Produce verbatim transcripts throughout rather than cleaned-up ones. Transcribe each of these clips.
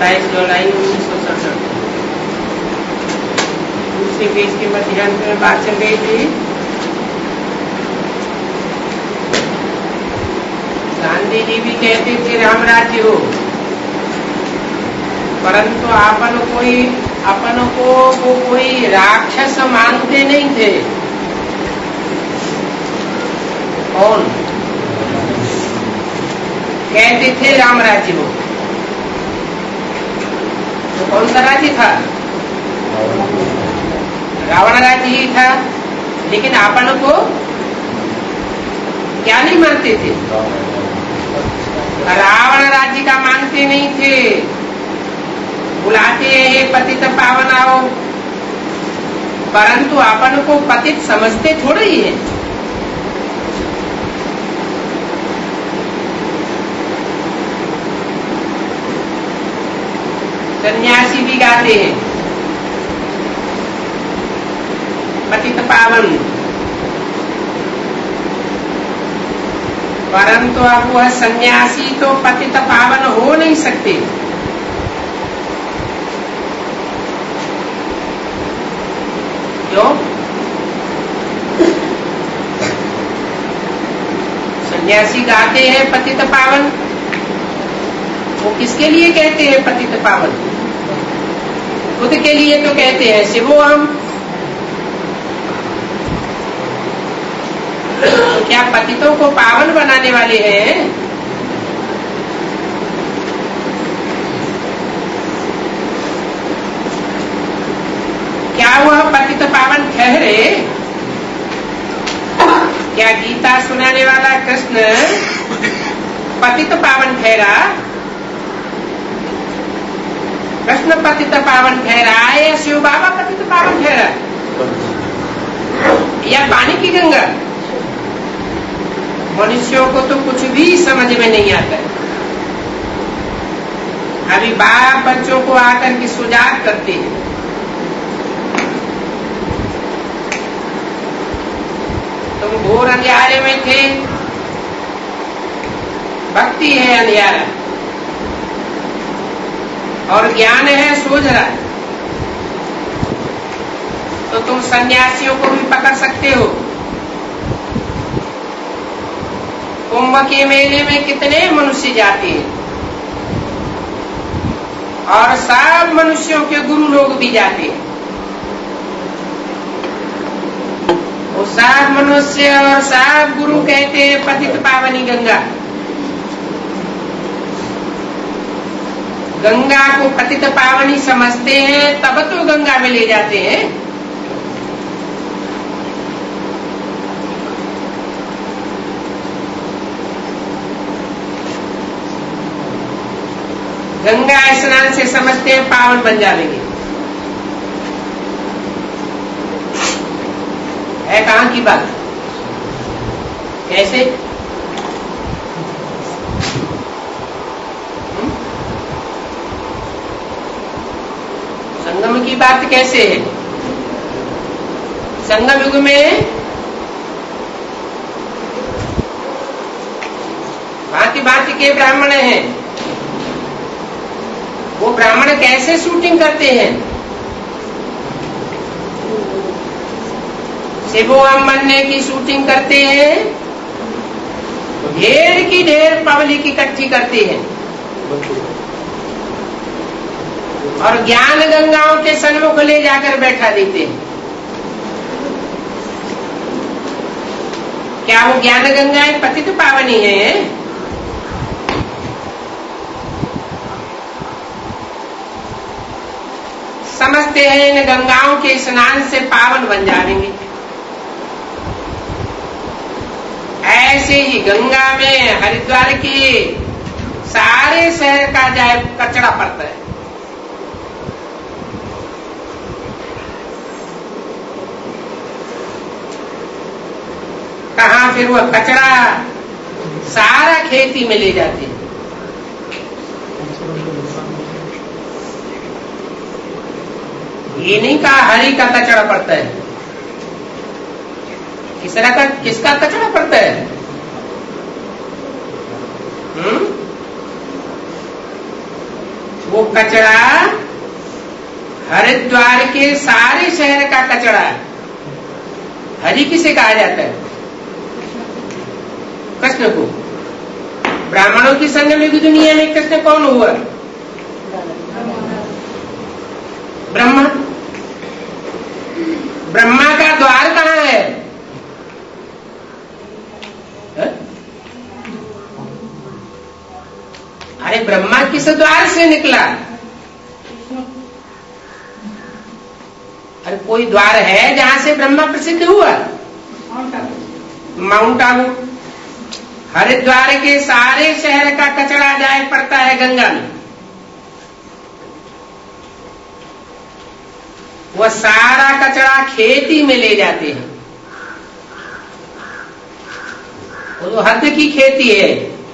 सत्ताईस जुलाई उन्नीस सौ सड़सठ दूसरे पेज के मध्यांत में बात चल रही थी। गांधी जी भी कहते थे राम राज्य हो, परंतु अपन कोई अपन को वो कोई राक्षस मानते नहीं थे। कौन कहते थे राम राज्य हो? तो कौन सा राज्य था? रावण राज्य ही था। लेकिन अपन को क्या नहीं मानते थे? रावण राज्य का मानते नहीं थे। बुलाते हैं पतित पावन आओ, परंतु अपन को पतित समझते थोड़े ही है। सन्यासी भी गाते हैं पतित पावन, परंतु अब वह सन्यासी तो पतित पावन हो नहीं सकते। क्यों? सन्यासी गाते हैं पतित पावन, वो किसके लिए कहते हैं पतित पावन? खुद के लिए तो कहते हैं शिवो हम। तो क्या पतितों को पावन बनाने वाले हैं? क्या वह पतित पावन ठहरे? क्या गीता सुनाने वाला कृष्ण पतित पावन ठहरा? कृष्ण पतित पावन ठहरा या शिव बाबा पतित पावन ठहरा या पानी की गंगा? मनुष्यों को तो कुछ भी समझ में नहीं आता है। अभी बाप बच्चों को आकर के सुजाग करते हैं। तुम घोर अंधियारे में थे, भक्ति है अंधियारा और ज्ञान है सोझरा, तो तुम सन्यासियों को भी पकड़ सकते हो। कुंभ के मेले में कितने मनुष्य जाते हैं और सब मनुष्यों के गुरु लोग भी जाते हैं। वो सब मनुष्य और सब गुरु कहते हैं पतित पावनी गंगा। गंगा को पतित पावनी समझते हैं, तब तो गंगा में ले जाते हैं। गंगा स्नान से समझते हैं पावन बन जाएंगे। है कहां की बात? कैसे? संगम की बात कैसे है? संगम युग में भांति भांति के ब्राह्मण हैं। वो ब्राह्मण कैसे शूटिंग करते हैं? शिवो हम बनने की शूटिंग करते हैं, ढेर की ढेर पब्लिक इकट्ठी करते हैं और ज्ञान गंगाओं के सन्मुख ले जाकर बैठा देते हैं। क्या वो ज्ञान गंगाएं पतित पावनी है? समझते हैं इन गंगाओं के स्नान से पावन बन जाएंगे। ऐसे ही गंगा में हरिद्वार के सारे शहर का जाए कचरा पड़ता है। कहाँ फिर वह कचरा सारा खेती में ले जाते हैं। ये नहीं कहा हरि का कचरा पड़ता है। किसरा का किसका कचरा पड़ता है? हम्म वो कचरा हरिद्वार के सारे शहर का कचरा है। हरि किसे कहा जाता है? कृष्ण को। ब्राह्मणों की संग में भी दुनिया में कृष्ण कौन हुआ? ब्रह्मा। ब्रह्मा का द्वार कहाँ है? है? अरे ब्रह्मा किस द्वार से निकला? अरे कोई द्वार है जहां से ब्रह्मा प्रसिद्ध हुआ? माउंट आबू। हरिद्वार के सारे शहर का कचरा जाए पड़ता है गंगा में। वह सारा कचरा खेती में ले जाते हैं। वो तो हद की खेती है।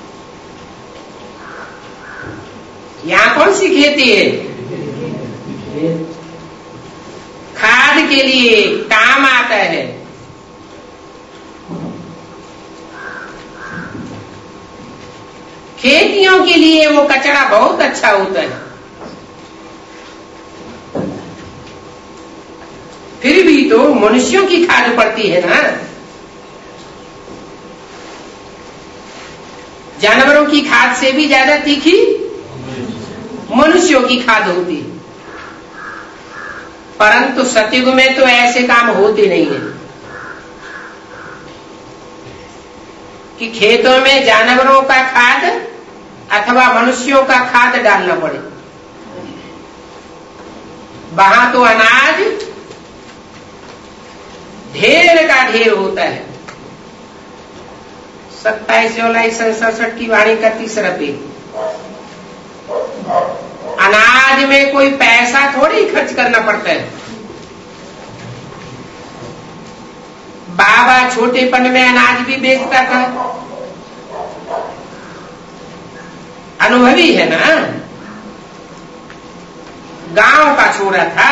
यहां कौन सी खेती है? खाद के लिए काम आता है। खेतियों के लिए वो कचरा बहुत अच्छा होता है। फिर भी तो मनुष्यों की खाद पड़ती है ना। जानवरों की खाद से भी ज्यादा तीखी मनुष्यों की खाद होती है। परंतु सतयुग में तो ऐसे काम होते नहीं है कि खेतों में जानवरों का खाद अथवा मनुष्यों का खाद डालना पड़े। वहां तो अनाज ढेर का ढेर होता है। सत्ताईस जुलाई सन सड़सठ की वाणी का तीसरा पेज। अनाज में कोई पैसा थोड़ी खर्च करना पड़ता है। बाबा छोटेपन में अनाज भी बेचता था। अनुभवी है ना। गांव का छोरा था।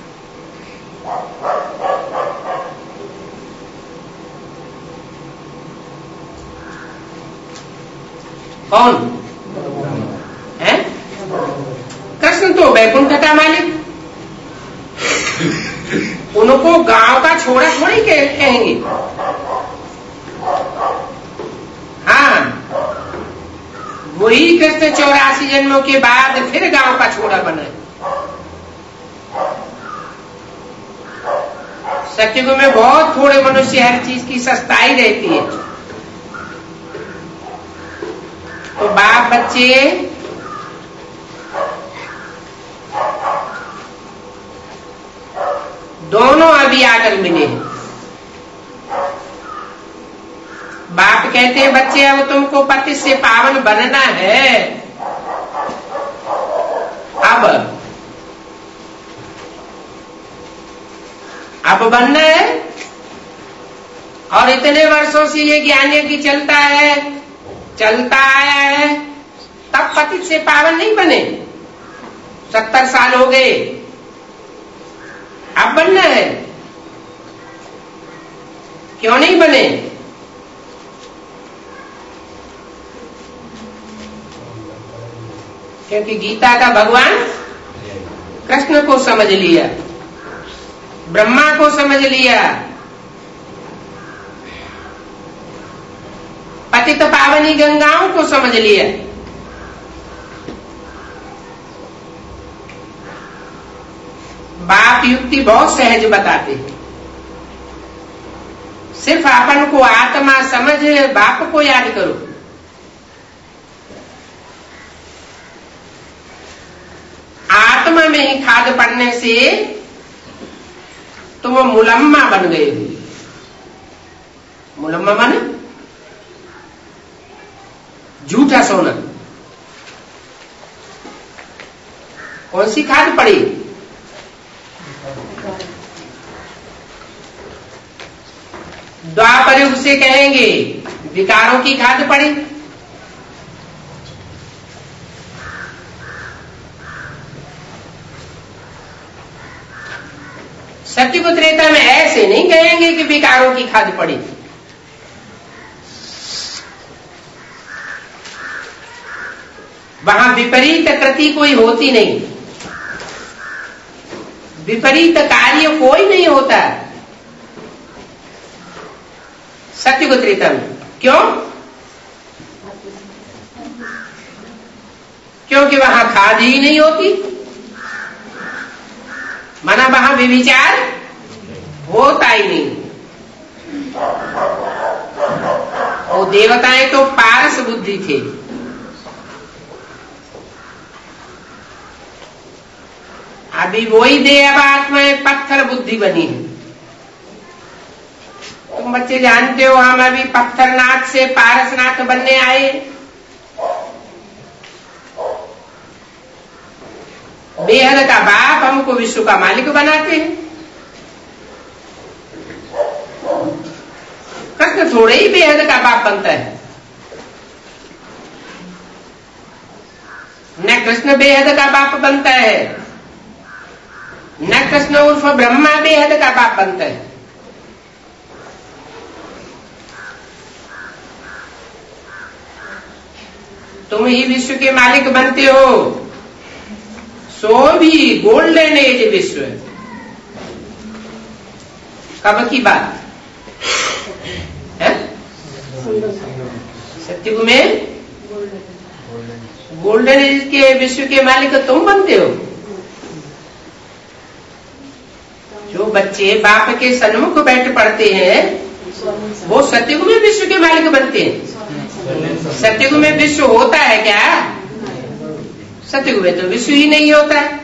कौन है? कृष्ण तो वैकुंठ का मालिक। उनको गांव का छोरा थोड़ी कहेंगे। हाँ, वही कृष्ण चौरासी जन्मों के बाद फिर गांव का छोरा बना। सतयुग में बहुत थोड़े मनुष्य हर चीज की सस्ताई रहती है। तो बाप बच्चे दोनों अभी आकर मिले। बाप कहते हैं बच्चे अब तुमको पति से पावन बनना है। अब अब बनना है। और इतने वर्षों से ये ज्ञान की चलता है, चलता आया है, तब पति से पावन नहीं बने। सत्तर साल हो गए, अब बनना है। क्यों नहीं बने? क्योंकि गीता का भगवान कृष्ण को समझ लिया, ब्रह्मा को समझ लिया, पतित पावनी गंगाओं को समझ लिया। बाप युक्ति बहुत सहज बताते हैं। सिर्फ अपन को आत्मा समझ बाप को याद करो। आत्मा में ही खाद पड़ने से तुम तो मुलम्मा बन गए हो। मुलम्मा माने झूठा सोना। कौन सी खाद पड़ी? द्वापर युग से कहेंगे विकारों की खाद पड़ी। सत्युग त्रेता में ऐसे नहीं कहेंगे कि विकारों की खाद पड़ी। वहां विपरीत कृति कोई होती नहीं, विपरीत कार्य कोई नहीं होता सत्युग त्रेता में। क्यों? क्योंकि वहां खाद ही नहीं होती, माना वहां व्यभिचार होता ही नहीं। वो देवताएं तो पारस बुद्धि थे, अभी वही देव आत्माएं पत्थर बुद्धि बनी है। तुम बच्चे जानते हो हम अभी पत्थरनाथ से पारसनाथ बनने आए। बेहद का बाप हमको विश्व का मालिक बनाते हैं। कृष्ण थोड़े ही बेहद का बाप बनता है, न कृष्ण बेहद का बाप बनता है, न कृष्ण उर्फ ब्रह्मा बेहद का बाप बनता है। तुम ही विश्व के मालिक बनते हो, सो भी गोल्डन एज विश्व। कब की बात है? सत्युग में गोल्डन एज के विश्व के मालिक तुम बनते हो। जो बच्चे बाप के सन्मुख बैठ पढ़ते हैं वो सत्युग में विश्व के मालिक बनते हैं। सत्युग में विश्व होता है क्या? सत्युग में तो विश्व ही नहीं होता है,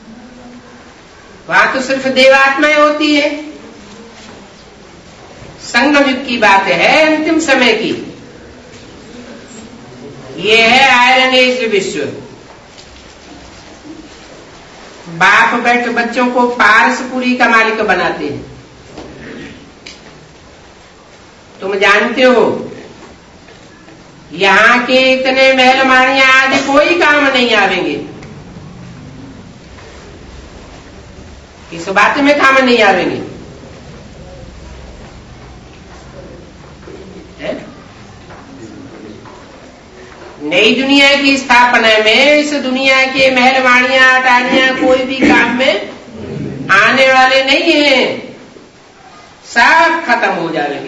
वहां तो सिर्फ देवात्माएं होती है। संगम युग की बात है, अंतिम समय की। ये है आयरन एज विश्व। बाप बैठ बच्चों को पारसपुरी का मालिक बनाते हैं। तुम जानते हो यहाँ के इतने महल माड़ियां आदि कोई काम नहीं आवेंगे, इस बात में काम नहीं आवेंगे। नई दुनिया की स्थापना में इस दुनिया के महल माड़ियां अटारियां कोई भी काम में आने वाले नहीं हैं, सब खत्म हो जाएंगे।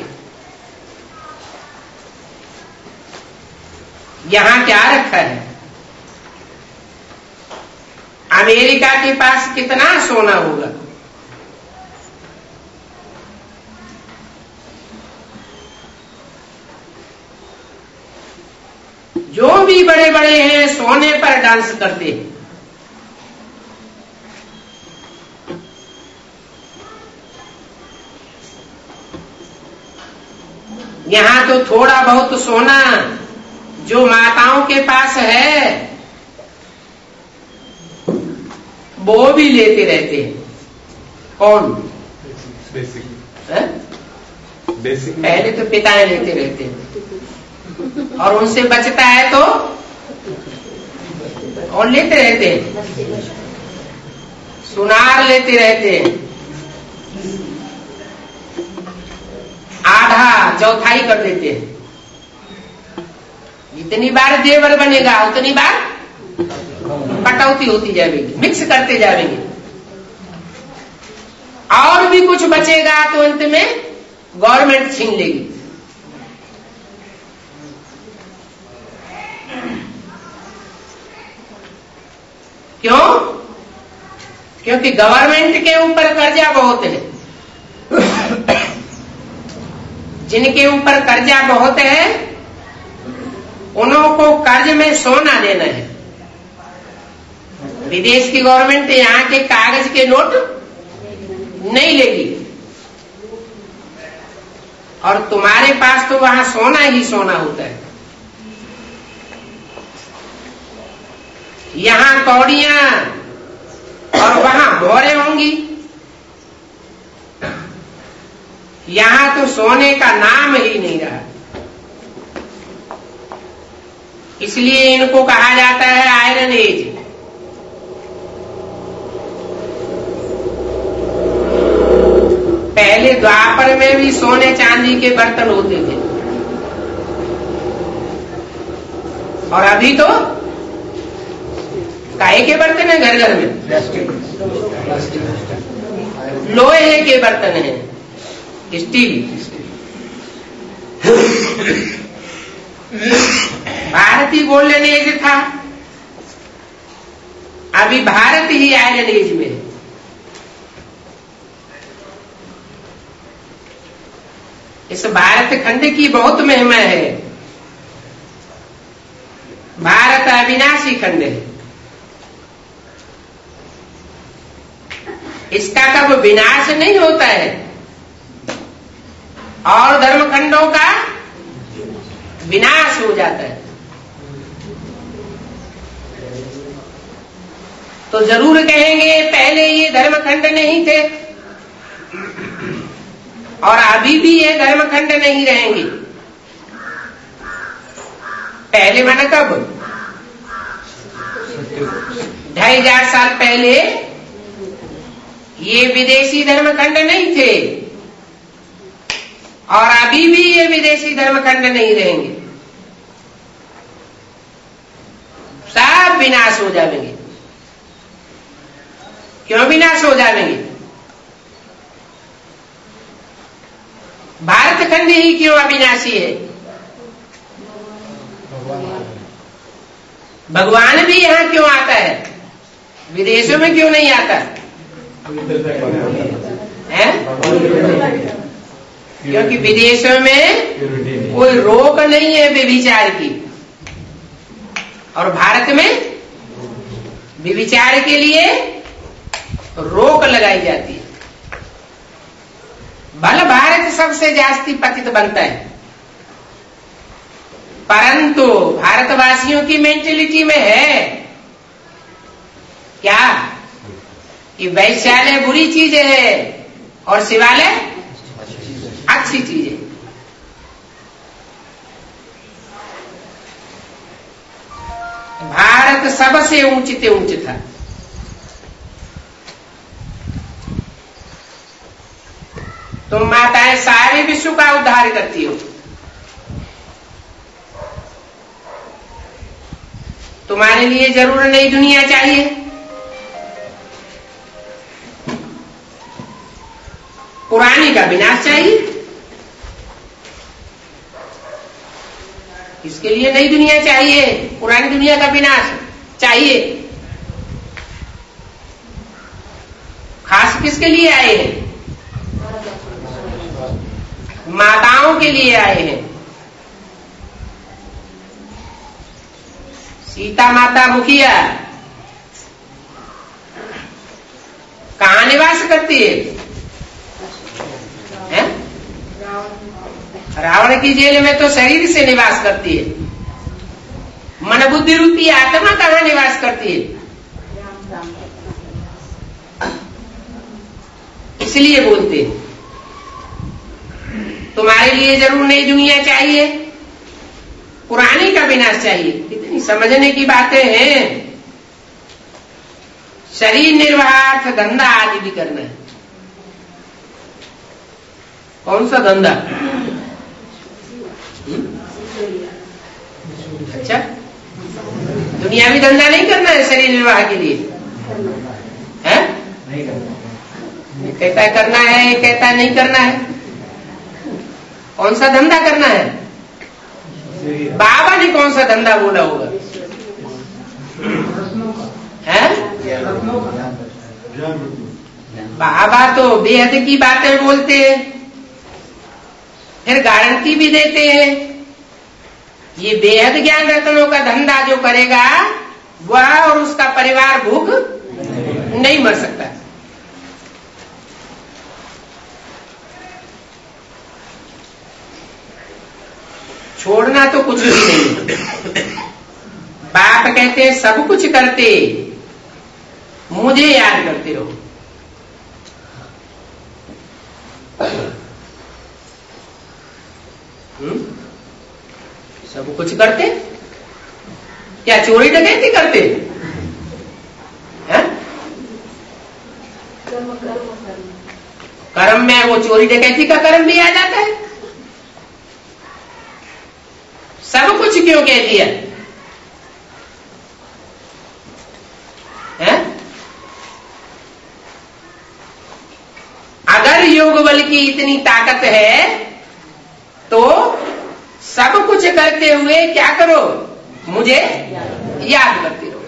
यहां क्या रखा है? अमेरिका के पास कितना सोना होगा? जो भी बड़े बड़े हैं सोने पर डांस करते हैं। यहां तो थोड़ा बहुत सोना जो माताओं के पास है वो भी लेते रहते हैं। कौन? बेसिक बेसिक पहले तो पिताएं लेते रहते हैं और उनसे बचता है तो और लेते रहते हैं, सुनार लेते रहते हैं, आधा चौथाई कर देते हैं। जितनी बार जेवर बनेगा उतनी बार कटौती होती जाएगी, मिक्स करते जाएंगे। और भी कुछ बचेगा तो अंत में गवर्नमेंट छीन लेगी। क्यों? क्योंकि गवर्नमेंट के ऊपर कर्जा बहुत है। जिनके ऊपर कर्जा बहुत है उनको कर्ज में सोना देना है। विदेश की गवर्नमेंट यहाँ के कागज के नोट नहीं लेगी और तुम्हारे पास तो वहां सोना ही सोना होता है। यहाँ कौड़ियां और वहां भौरे होंगी। यहां तो सोने का नाम ही नहीं रहा, इसलिए इनको कहा जाता है आयरन एज। पहले द्वापर में भी सोने चांदी के बर्तन होते थे और अभी तो काहे के बर्तन है घर घर में? लोहे के बर्तन है, स्टील। भारतीय गोल्डन एज था, अभी भारत ही आयरन एज में है। इस भारत खंड की बहुत महिमा है। भारत अविनाशी खंड है, इसका कब विनाश नहीं होता है, और धर्म खंडों का विनाश हो जाता है। तो जरूर कहेंगे पहले ये धर्म खंड नहीं थे और अभी भी ये धर्म खंड नहीं रहेंगे। पहले माना कब? ढाई हजार साल पहले ये विदेशी धर्म खंड नहीं थे और अभी भी ये विदेशी धर्म खंड नहीं रहेंगे, सब विनाश हो जाएंगे। क्यों विनाश हो जाएंगे? भारत खंड ही क्यों अविनाशी है? भगवान भी यहाँ क्यों आता है, विदेशों में क्यों नहीं आता है? क्योंकि विदेशों में कोई रोक नहीं है व्यभिचार की, और भारत में व्यभिचार के लिए रोक लगाई जाती है। भले भारत सबसे जास्ती पतित बनता है, परंतु भारतवासियों की मेंटेलिटी में है क्या कि वैश्यालय बुरी चीज है और शिवालय अच्छी चीज है। भारत सबसे ऊंचते ऊंच था, तुम माताएं सारे विश्व का उद्धार करती हो, तुम्हारे लिए जरूर नई दुनिया चाहिए, पुरानी का विनाश चाहिए। इसके लिए नई दुनिया चाहिए, पुरानी दुनिया का विनाश चाहिए। खास किसके लिए आए हैं? माताओं के लिए आए हैं। सीता माता मुखिया कहाँ निवास करती है? है? रावण की जेल में तो शरीर से निवास करती है, मन बुद्धि रूपी आत्मा कहाँ निवास करती है? इसलिए बोलते हैं तुम्हारे लिए जरूर नई दुनिया चाहिए, पुरानी का विनाश चाहिए। कितनी समझने की बातें हैं। शरीर निर्वाह धंधा आदि भी करना है। कौन सा धंधा? अच्छा, दुनियावी धंधा नहीं करना है शरीर निर्वाह के लिए, है? नहीं करना। कहता है करना है, कहता है नहीं करना है। कौन सा धंधा करना है? बाबा ने कौन सा धंधा बोला होगा? है? बाबा तो बेहद की बातें बोलते हैं, फिर गारंटी भी देते हैं। ये बेहद ज्ञान रत्नों का धंधा जो करेगा वह और उसका परिवार भूख नहीं मर सकता। छोड़ना तो कुछ भी नहीं। बाप कहते हैं सब कुछ करते मुझे याद करते रहो। हुँ? सब कुछ करते क्या चोरी डकैती करते हैं? कर्म में वो चोरी डकैती का कर्म भी आ जाता है। सब कुछ क्यों कह दिया? मनोबल की इतनी ताकत है तो सब कुछ करते हुए क्या करो, मुझे याद करते रहो।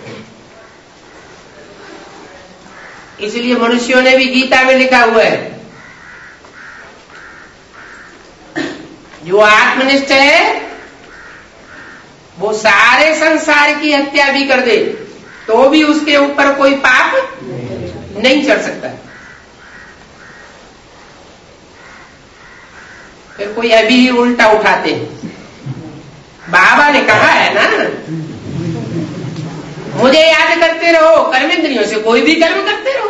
इसलिए मनुष्यों ने भी गीता में लिखा हुआ है, जो आत्मनिष्ठ है वो सारे संसार की हत्या भी कर दे तो भी उसके ऊपर कोई पाप नहीं चढ़ सकता। फिर कोई अभी ही उल्टा उठाते हैं, बाबा ने कहा है ना मुझे याद करते रहो, कर्मेंद्रियों से कोई भी कर्म करते रहो।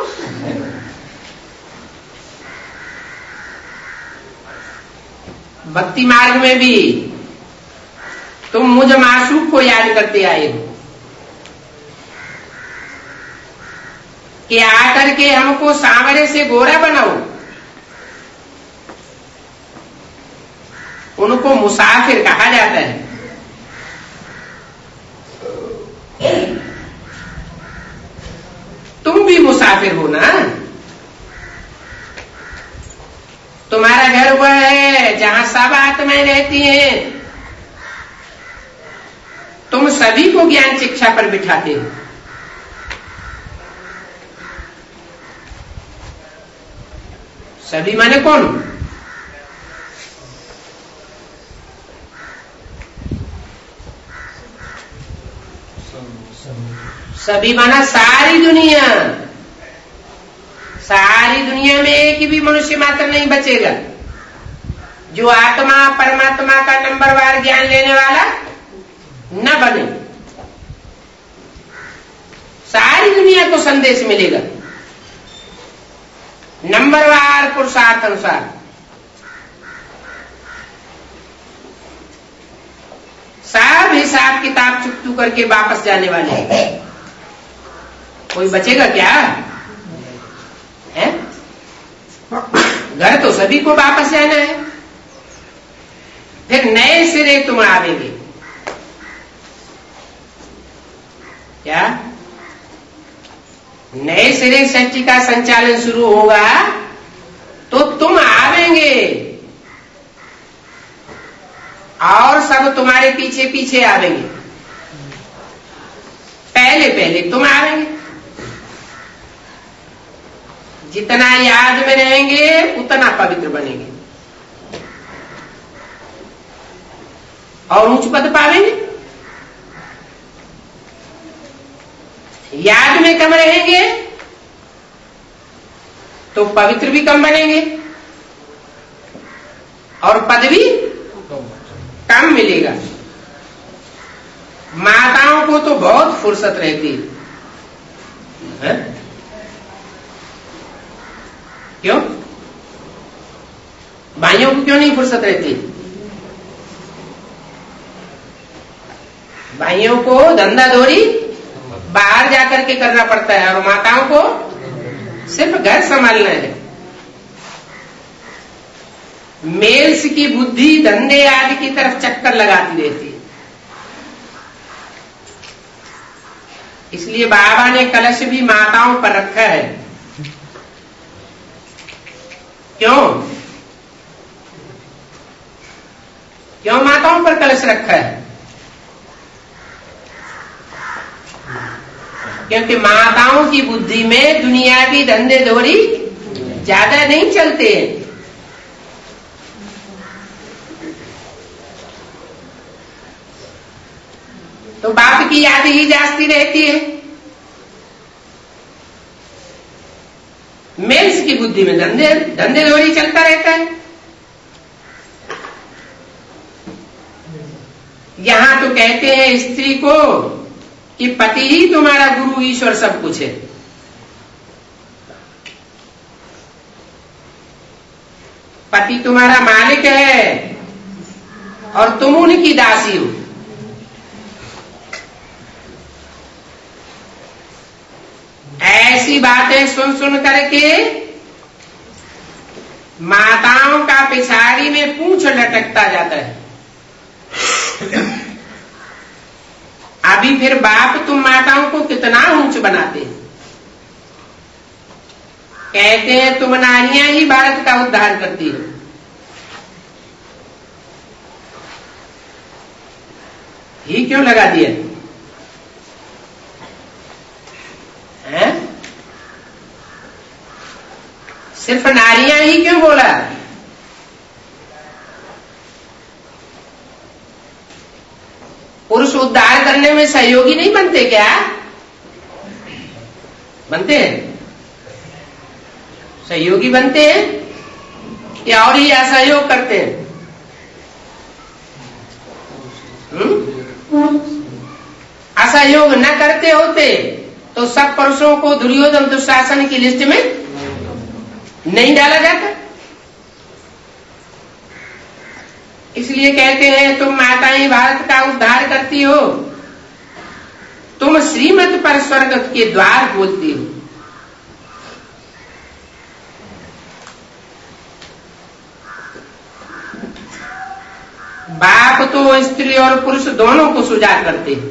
भक्ति मार्ग में भी तुम मुझ मासूक को याद करते आए हो कि आकर के हमको सांवरे से गोरा बनाओ। उनको मुसाफिर कहा जाता है। तुम भी मुसाफिर हो ना, तुम्हारा घर वह है जहां सब आत्माएं रहती हैं। तुम सभी को ज्ञान शिक्षा पर बिठाते हो। सभी माने कौन? सभी माना सारी दुनिया। सारी दुनिया में एक भी मनुष्य मात्र नहीं बचेगा जो आत्मा परमात्मा का नंबरवार ज्ञान लेने वाला न बने। सारी दुनिया को संदेश मिलेगा नंबरवार पुरुषार्थ अनुसार। सब हिसाब किताब चुकतू करके वापस जाने वाले हैं। कोई बचेगा क्या है? घर तो सभी को वापस जाना है। फिर नए सिरे तुम आवेंगे क्या? नए सिरे सृष्टि का संचालन शुरू होगा तो तुम आवेंगे और सब तुम्हारे पीछे पीछे आवेंगे। पहले पहले तुम आवेंगे। जितना याद में रहेंगे उतना पवित्र बनेंगे और उच्च पद पावेंगे। याद में कम रहेंगे तो पवित्र भी कम बनेंगे और पद भी कम मिलेगा। माताओं को तो बहुत फुर्सत रहती है, है? क्यों? भाइयों को क्यों नहीं फुर्सत रहती? भाइयों को धंधा दौरी बाहर जाकर के करना पड़ता है और माताओं को सिर्फ घर संभालना है। मेल्स की बुद्धि धंधे आदि की तरफ चक्कर लगाती रहती है। इसलिए बाबा ने कलश भी माताओं पर रखा है। क्यों क्यों माताओं पर कलश रखा है? क्योंकि माताओं की बुद्धि में दुनियावी धंधे दौरी ज्यादा नहीं चलते हैं। तो बाप की याद ही जास्ती रहती है। मेल्स की बुद्धि में धंधे धंधे दौरी चलता रहता है। यहां तो कहते हैं स्त्री को कि पति ही तुम्हारा गुरु ईश्वर सब कुछ है। पति तुम्हारा मालिक है और तुम उनकी दासी हो। ऐसी बातें सुन सुन करके माताओं का पिछाड़ी में पूंछ लटकता जाता है। अभी फिर बाप तुम माताओं को कितना ऊंच बनाते हैं। कहते हैं तुम नारियां ही भारत का उद्धार करती हो। ही क्यों लगा दिया है? सिर्फ नारियां ही क्यों बोला? पुरुष उद्धार करने में सहयोगी नहीं बनते क्या? बनते हैं, सहयोगी बनते हैं या और ही असहयोग करते हैं? हम्म? असहयोग न करते होते तो सब पुरुषों को दुर्योधन दुशासन की लिस्ट में नहीं डाला जाता। इसलिए कहते हैं तुम माताएं भारत का उद्धार करती हो, तुम श्रीमत पर स्वर्ग के द्वार खोलती हो। बाप तो स्त्री और पुरुष दोनों को सुजाग करते हैं।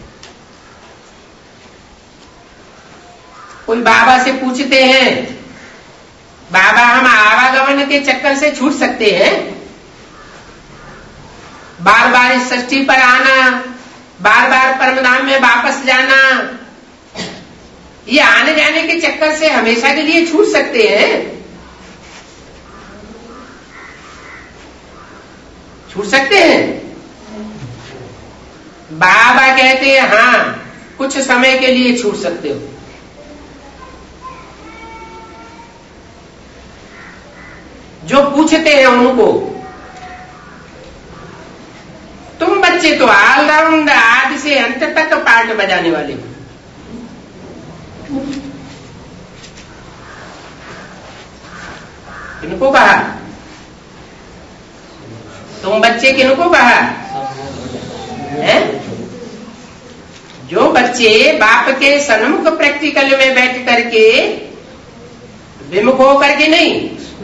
कोई बाबा से पूछते हैं, बाबा हम आवागमन के चक्कर से छूट सकते हैं? बार बार इस षष्ठी पर आना, बार बार परमधाम में वापस जाना, ये आने जाने के चक्कर से हमेशा के लिए छूट सकते हैं? छूट सकते हैं? बाबा कहते हैं हाँ, कुछ समय के लिए छूट सकते हो। जो पूछते हैं उनको, तुम बच्चे तो ऑलराउंड आदि से अंत तक पार्ट बजाने वाले हो, किनको कहा? तुम बच्चे किनको कहा है? जो बच्चे बाप के सन्मुख प्रैक्टिकल में बैठ करके विमुख होकर के नहीं,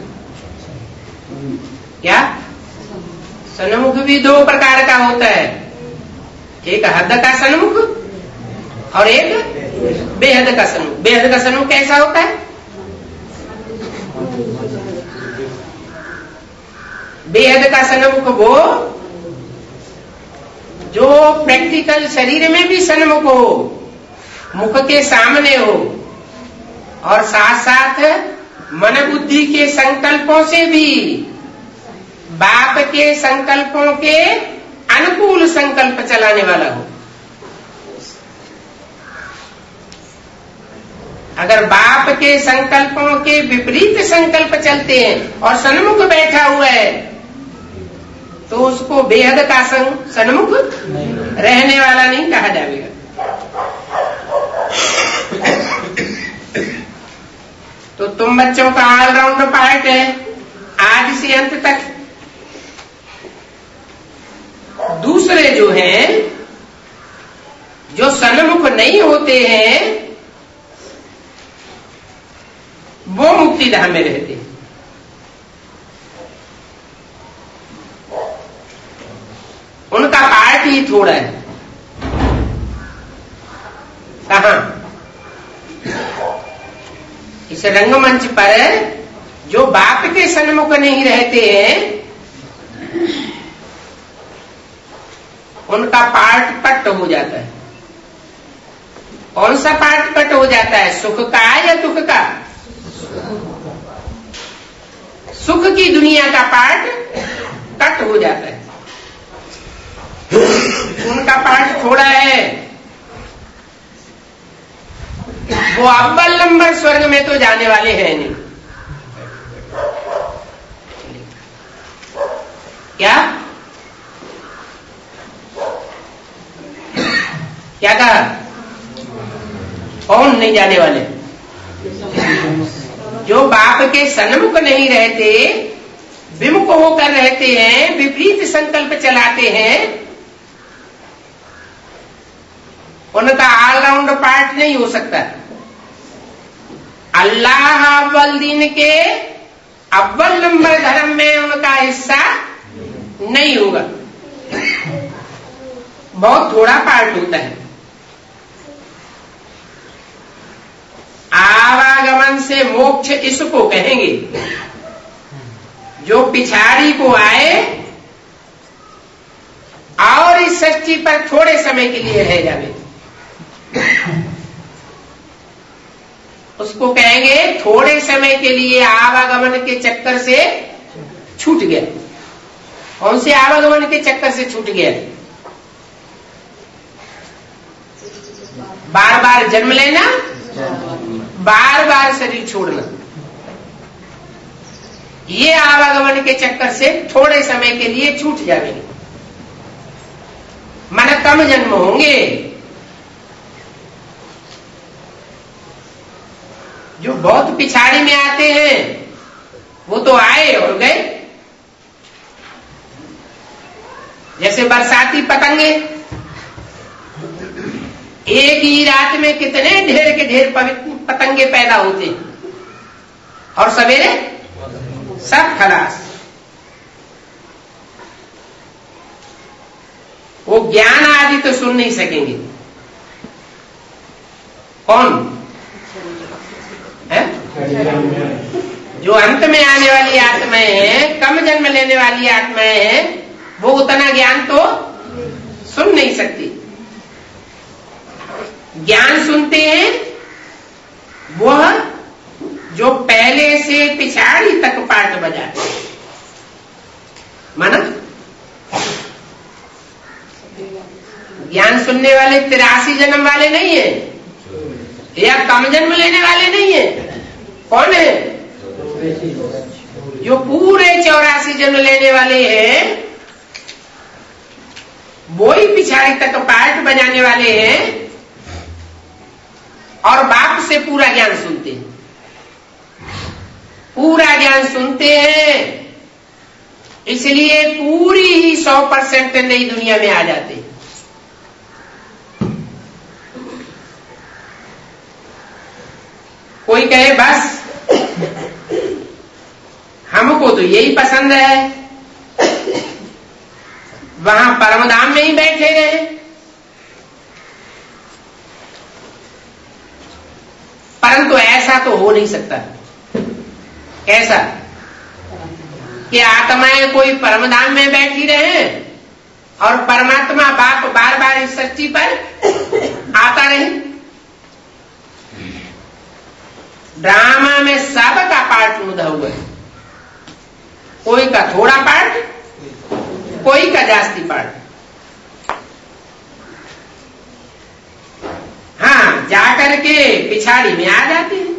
क्या सन्मुख भी दो प्रकार का होता है, एक हद का सन्मुख और एक बेहद का सन्मुख। बेहद का सन्मुख कैसा होता है? बेहद का सन्मुख वो जो प्रैक्टिकल शरीर में भी सन्मुख हो, मुख के सामने हो, और साथ साथ मन बुद्धि के संकल्पों से भी बाप के संकल्पों के अनुकूल संकल्प चलाने वाला हो। अगर बाप के संकल्पों के विपरीत संकल्प चलते हैं और सन्मुख बैठा हुआ है तो उसको बेहद का सन्मुख रहने वाला नहीं कहा जाएगा। तो तुम बच्चों का ऑलराउंड पार्ट है आदि से अंत तक। दूसरे जो हैं, जो सन्मुख नहीं होते हैं, वो मुक्ति धाम में रहते हैं। उनका पार्ट ही थोड़ा है। कहां? इस रंगमंच पर जो बाप के सन्मुख नहीं रहते हैं उनका पार्ट कट हो जाता है। कौन सा पार्ट कट हो जाता है? सुख का या दुख का? सुख की दुनिया का पार्ट कट हो जाता है। उनका पार्ट थोड़ा है, वो अव्वल नंबर स्वर्ग में तो जाने वाले हैं नहीं। क्या क्या कहा? कौन नहीं जाने वाले? जो बाप के सन्मुख नहीं रहते, विमुख होकर रहते हैं, विपरीत संकल्प चलाते हैं, उनका ऑलराउंड पार्ट नहीं हो सकता। अल्लाह अव्वल दिन के अव्वल नंबर धर्म में उनका हिस्सा नहीं होगा। बहुत थोड़ा पार्ट होता है। आवागमन से मोक्ष इसको कहेंगे, जो पिछाड़ी को आए और इस सृष्टि पर थोड़े समय के लिए रह जावे, उसको कहेंगे थोड़े समय के लिए आवागमन के चक्कर से छूट गया। कौन से आवागमन के चक्कर से छूट गया? बार बार जन्म लेना, बार बार शरीर छोड़ना, ये आवागमन के चक्कर से थोड़े समय के लिए छूट जाएंगे। मन कम जन्म होंगे। जो बहुत पिछाड़ी में आते हैं वो तो आए और गए। जैसे बरसाती पतंगे, एक ही रात में कितने ढेर के ढेर पतंगे पैदा होते और सवेरे सब खलास। वो ज्ञान आदि तो सुन नहीं सकेंगे। कौन है? जो अंत में आने वाली आत्माएं हैं, कम जन्म लेने वाली आत्माएं हैं, वो उतना ज्ञान तो सुन नहीं सकती। ज्ञान सुनते हैं वह जो पहले से पिछाड़ी तक पाठ बजाते हैं। माना ज्ञान सुनने वाले तिरासी जन्म वाले नहीं है, या कम जन्म लेने वाले नहीं है। कौन है? जो पूरे चौरासी जन्म लेने वाले हैं, वो ही पिछाड़ी तक पाठ बजाने वाले हैं और बाप से पूरा ज्ञान सुनते हैं। पूरा ज्ञान सुनते हैं, इसलिए पूरी ही सौ परसेंट नई दुनिया में आ जाते हैं। कोई कहे बस हमको तो यही पसंद है, वहां परमधाम में ही बैठे रहे। परंतु ऐसा तो हो नहीं सकता। कैसा? कि आत्माएं कोई परमधाम में बैठी रहे और परमात्मा बाप बार बार इस सृष्टि पर आता रहे। ड्रामा में सबका पार्ट मुदा हुआ है। कोई का थोड़ा पार्ट, कोई का जास्ती पार्ट। हाँ, जाकर के पिछाड़ी में आ जाते हैं।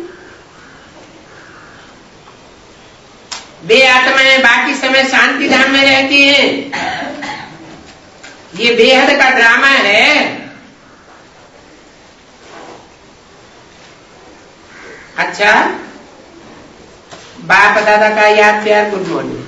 वे आत्माएं बाकी समय शांति धाम में रहती हैं। ये बेहद का ड्रामा है। अच्छा, बाप दादा का याद प्यार, गुड मॉर्निंग।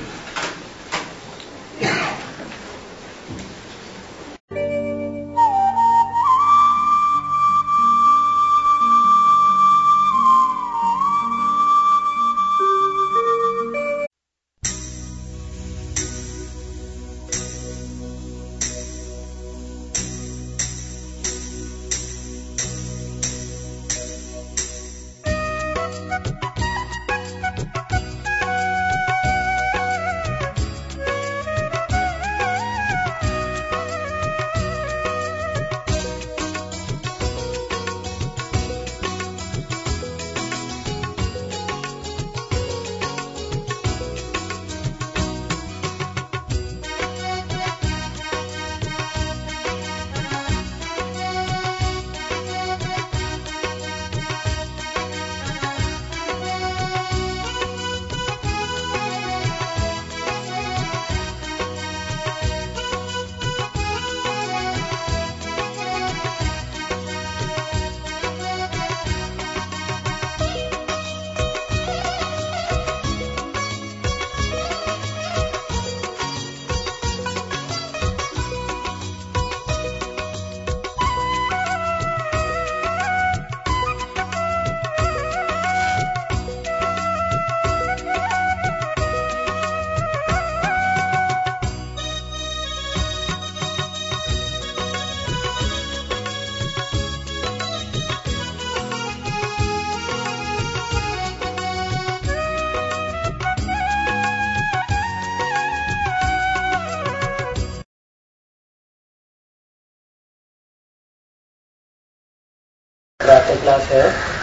प्रातः क्लास है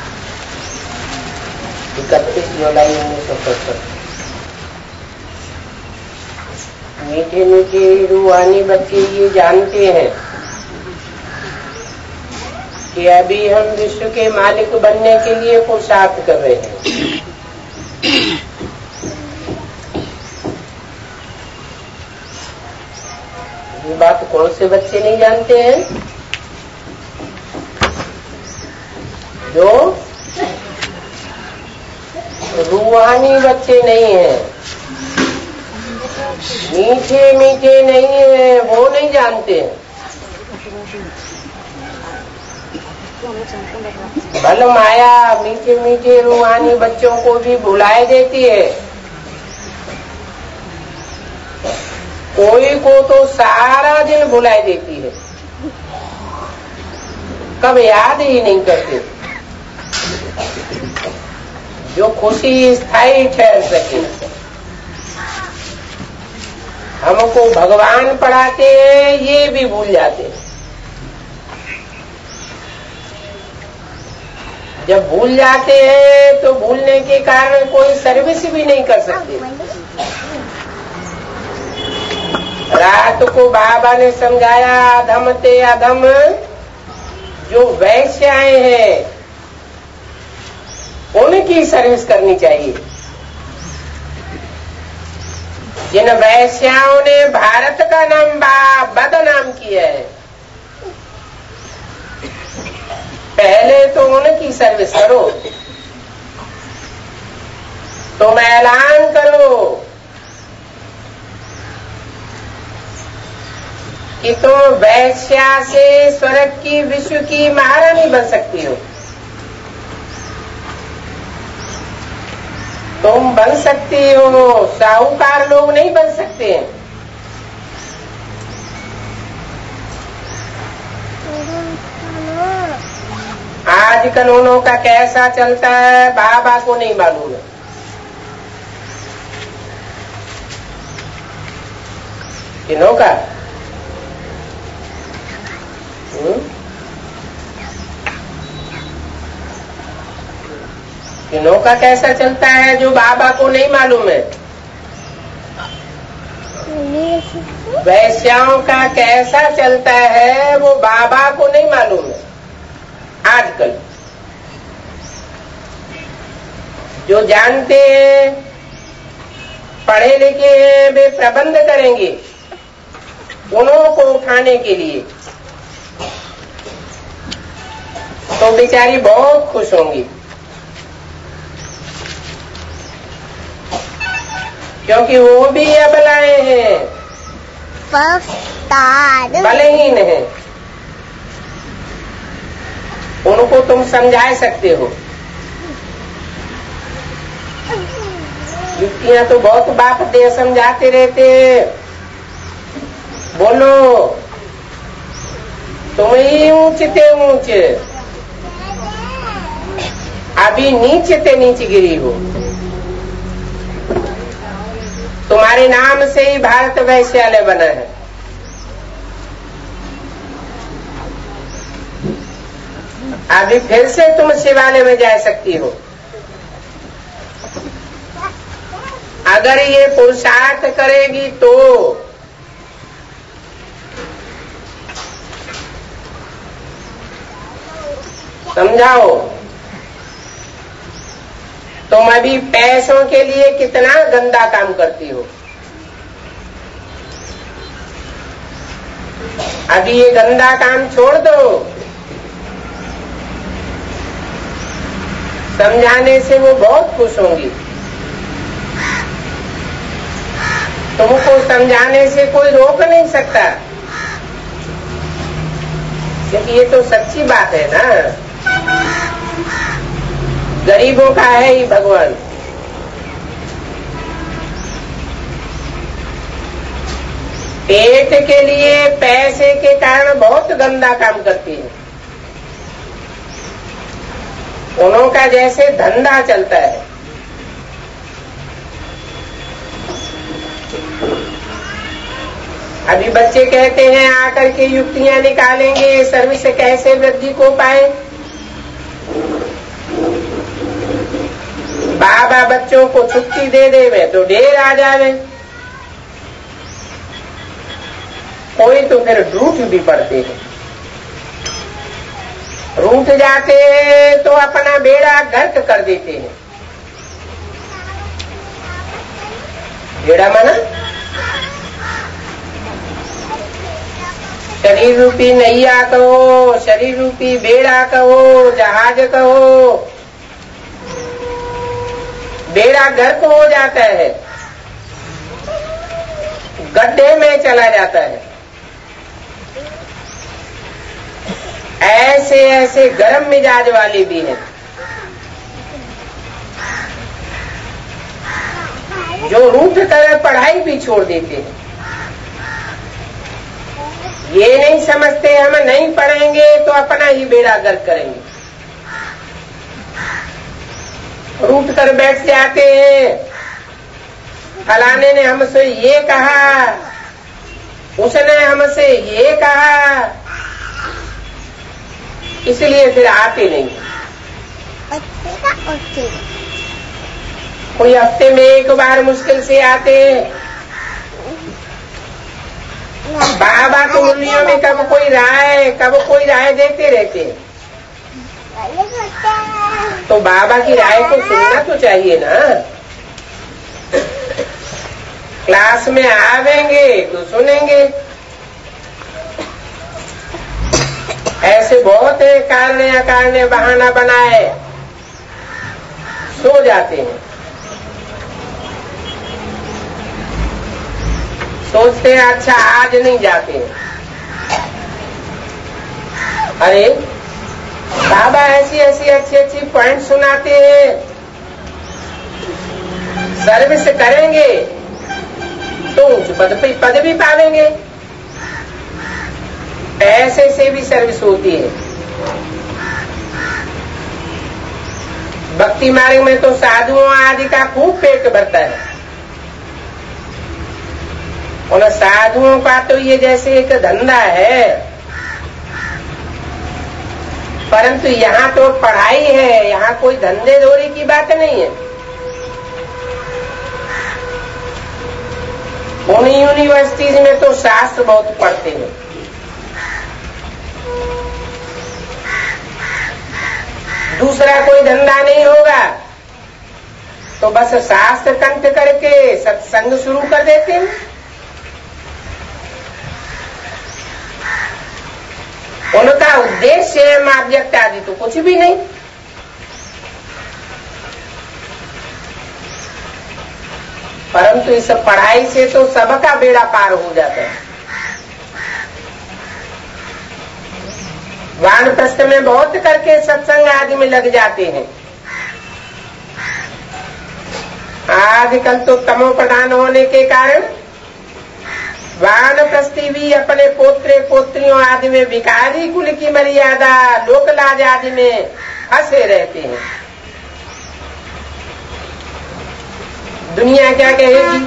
इकतीस जुलाई उन्नीस सौ सत्तर। मीठे मीठे रूहानी बच्चे ये जानते हैं कि अभी हम विश्व के मालिक बनने के लिए पुरुषार्थ कर रहे हैं। ये बात कौन से बच्चे नहीं जानते हैं? जो रूहानी बच्चे नहीं हैं, मीठे मीठे नहीं हैं, वो नहीं जानते हैं। भल माया मीठे मीठे रूहानी बच्चों को भी भुलाए देती है। कोई को तो सारा दिन भुलाए देती है, कब याद ही नहीं करते। जो खुशी स्थायी ठहर सके। हमको भगवान पढ़ाते हैं, ये भी भूल जाते हैं। जब भूल जाते हैं तो भूलने के कारण कोई सर्विस भी नहीं कर सकते। रात को बाबा ने समझाया, अधम ते अधम जो वैश्याएं हैं उनकी सर्विस करनी चाहिए। जिन वैश्याओं ने भारत का नाम बदनाम किया है, पहले तो उनकी सर्विस करो। तुम ऐलान करो कि तुम वैश्या से स्वर्ग की विश्व की महारानी बन सकती हो। तुम बन सकती हो, साहूकार लोग नहीं बन सकते हैं। आज कानूनों का कैसा चलता है बाबा को नहीं मालूम है। किनों का? किनों का कैसा चलता है जो बाबा को नहीं मालूम है? वैश्याओं का कैसा चलता है वो बाबा को नहीं मालूम है। आजकल जो जानते हैं, पढ़े लिखे हैं, वे प्रबंध करेंगे उन्हों को उठाने के लिए, तो बेचारी बहुत खुश होंगी। क्योंकि वो भी अबलाएं हैं, बलहीन हैं। उनको तुम समझा सकते हो। युक्तियां तो बहुत बाप दे समझाते रहते हैं। बोलो, तुम ही ऊंचते ऊंच, अभी नीचे ते नीचे गिरी हो। तुम्हारे नाम से ही भारत वैश्यालय बना है। अभी फिर से तुम शिवालय में जा सकती हो। अगर ये पुरुषार्थ करेगी तो समझाओ। तुम अभी पैसों के लिए कितना गंदा काम करती हो। अभी ये गंदा काम छोड़ दो। समझाने से वो बहुत खुश होंगी। तुमको समझाने से कोई रोक नहीं सकता, क्योंकि ये तो सच्ची बात है ना। गरीबों का है ही भगवान। पेट के लिए पैसे के कारण बहुत गंदा काम करती है। उन्हों का जैसे धंधा चलता है। अभी बच्चे कहते हैं आकर के युक्तियां निकालेंगे, सर्विस से कैसे वृद्धि को पाए। बच्चों को छुट्टी दे देवे तो ढेर आ जावे, कोई तो फिर रूठ भी पड़ते हैं। रूठ जाते तो अपना बेड़ा गर्क कर देते हैं। बेड़ा माना शरीर रूपी नैया कहो, शरीर रूपी बेड़ा कहो, जहाज कहो, बेड़ा गर्क हो जाता है, गड्ढे में चला जाता है। ऐसे ऐसे गरम मिजाज वाले भी हैं जो रूठ कर पढ़ाई भी छोड़ देते हैं। ये नहीं समझते हम नहीं पढ़ेंगे तो अपना ही बेड़ा गर्क करेंगे, रूठ कर बैठ जाते हैं। फलाने ने हमसे ये कहा, उसने हमसे ये कहा, इसलिए फिर आते नहीं। कोई हफ्ते में एक बार मुश्किल से आते हैं। बाबा की मुरलियों में कब कोई राय कब कोई राय देते रहते हैं, तो बाबा की राय को सुनना तो चाहिए ना। क्लास में आवेंगे तो सुनेंगे। ऐसे बहुत है कारण अकारण बहाना बनाए सो जाते हैं। सोचते हैं अच्छा आज नहीं जाते। अरे बाबा ऐसी ऐसी अच्छी अच्छी पॉइंट सुनाते हैं, सर्विस करेंगे तो उच्च पद पे पद भी पावेंगे। ऐसे से भी सर्विस होती है। भक्ति मार्ग में तो साधुओं आदि का खूब पेट भरता है। उन साधुओं का तो ये जैसे एक धंधा है, परंतु यहाँ तो पढ़ाई है, यहाँ कोई धंधे धोरी की बात नहीं है। उन यूनिवर्सिटीज में तो शास्त्र बहुत पढ़ते हैं। दूसरा कोई धंधा नहीं होगा तो बस शास्त्र कंठ करके सत्संग शुरू कर देते हैं। उनका उद्देश्य है मार्जक आदि तो कुछ भी नहीं। परंतु इस पढ़ाई से तो सबका बेड़ा पार हो जाता है। वानप्रस्थ में बहुत करके सत्संग आदि में लग जाते हैं। आजकल तो तमो प्रधान होने के कारण वानप्रस्थी भी अपने पोत्रे पोत्रियों आदि में विकारी कुल की मर्यादा लोकलाज आदि में फंसे रहते हैं। दुनिया क्या कहेगी?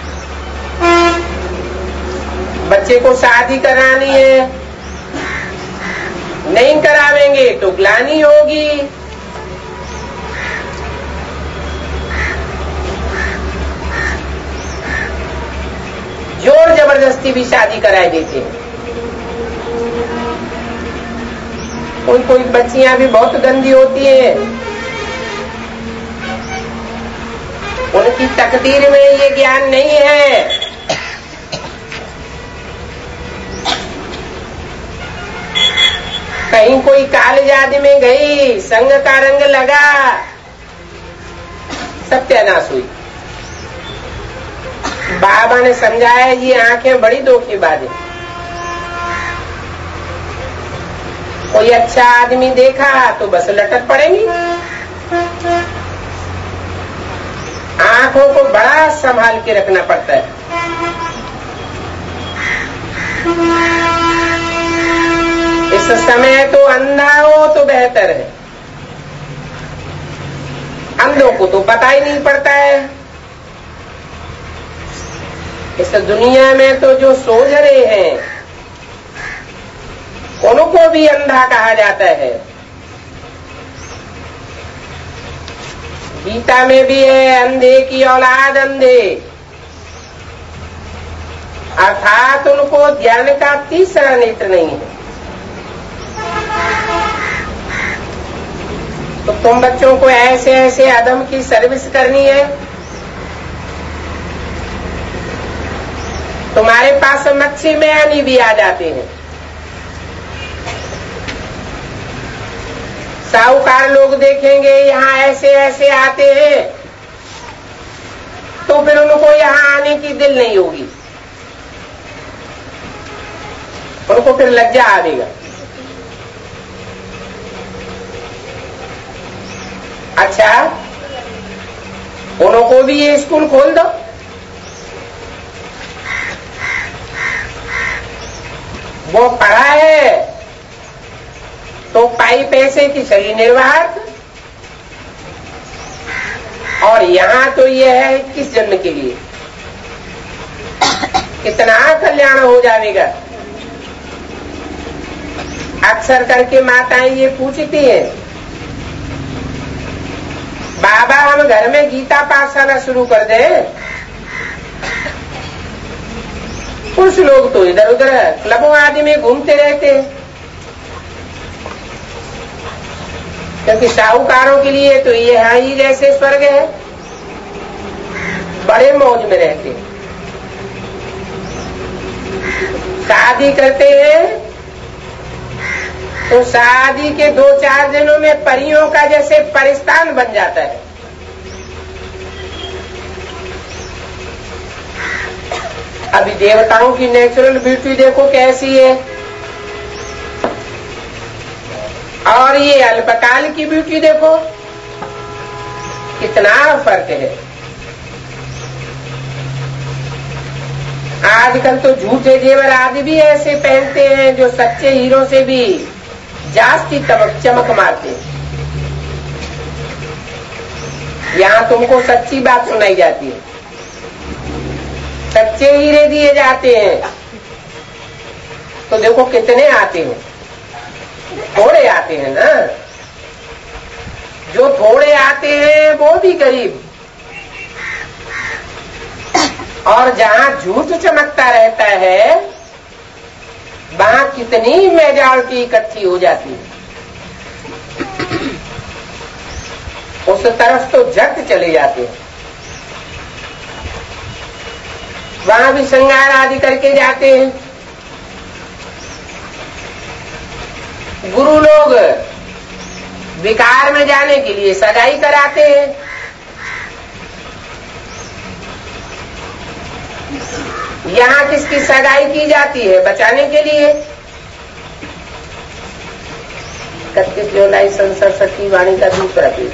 बच्चे को शादी करानी है, नहीं करावेंगे तो ग्लानि होगी। जोर जबरदस्ती भी शादी कराए देते हैं। कोई कोई बच्चियां भी बहुत गंदी होती हैं, उनकी तकदीर में ये ज्ञान नहीं है। कहीं कोई कॉलेज आदि में गई, संग का रंग लगा, सत्यानाश हुई। बाबा ने समझाया ये आंखें बड़ी धोखेबाज है। कोई अच्छा आदमी देखा तो बस लटक पड़ेंगी। आंखों को बड़ा संभाल के रखना पड़ता है। इस समय तो अंधा हो तो बेहतर है। अंधों को तो पता ही नहीं पड़ता है। इस दुनिया में तो जो सोझरे हैं उनको भी अंधा कहा जाता है। गीता में भी है, अंधे की औलाद अंधे, अर्थात उनको ज्ञान का तीसरा नेत्र नहीं है। तो तुम बच्चों को ऐसे ऐसे अधम की सर्विस करनी है। तुम्हारे पास मच्छी में यानी भी आ जाते हैं, साहूकार लोग देखेंगे यहाँ ऐसे ऐसे आते हैं, तो फिर उनको यहाँ आने की दिल नहीं होगी, उनको फिर लज्जा आएगा। अच्छा, उनको भी ये स्कूल खोल दो, वो पढ़ा है तो पाई पैसे की सही निर्वाह, और यहाँ तो ये है किस जन्म के लिए, कितना कल्याण हो जाएगा। अक्सर करके माताएं ये पूछती हैं, बाबा हम घर में गीता पाठशाला शुरू कर दें। कुछ लोग तो इधर उधर क्लबों आदि में घूमते रहते हैं, क्योंकि साहूकारों के लिए तो ये है ही जैसे स्वर्ग है, बड़े मौज में रहते हैं। शादी करते हैं तो शादी के दो चार दिनों में परियों का जैसे परिस्तान बन जाता है। अभी देवताओं की नेचुरल ब्यूटी देखो कैसी है, और ये अल्पकाल की ब्यूटी देखो कितना फर्क है। आजकल तो झूठे जेवर आदि भी ऐसे पहनते हैं जो सच्चे हीरो से भी जास्ती चमक चमक मारते हैं। यहाँ तुमको सच्ची बात सुनाई जाती है, सच्चे हीरे दिए जाते हैं, तो देखो कितने आते हैं, थोड़े आते हैं ना। जो थोड़े आते हैं वो भी गरीब, और जहाँ झूठ चमकता रहता है वहाँ कितनी मेजॉरिटी इकट्ठी हो जाती है, उस तरफ तो झट चले जाते हैं। वहाँ भी श्रृंगार आदि करके जाते हैं। गुरु लोग विकार में जाने के लिए सगाई कराते हैं। यहाँ किसकी सगाई की जाती है? बचाने के लिए। इकतीस जुलाई सन सरस्वती वाणी का दूसरा पेज।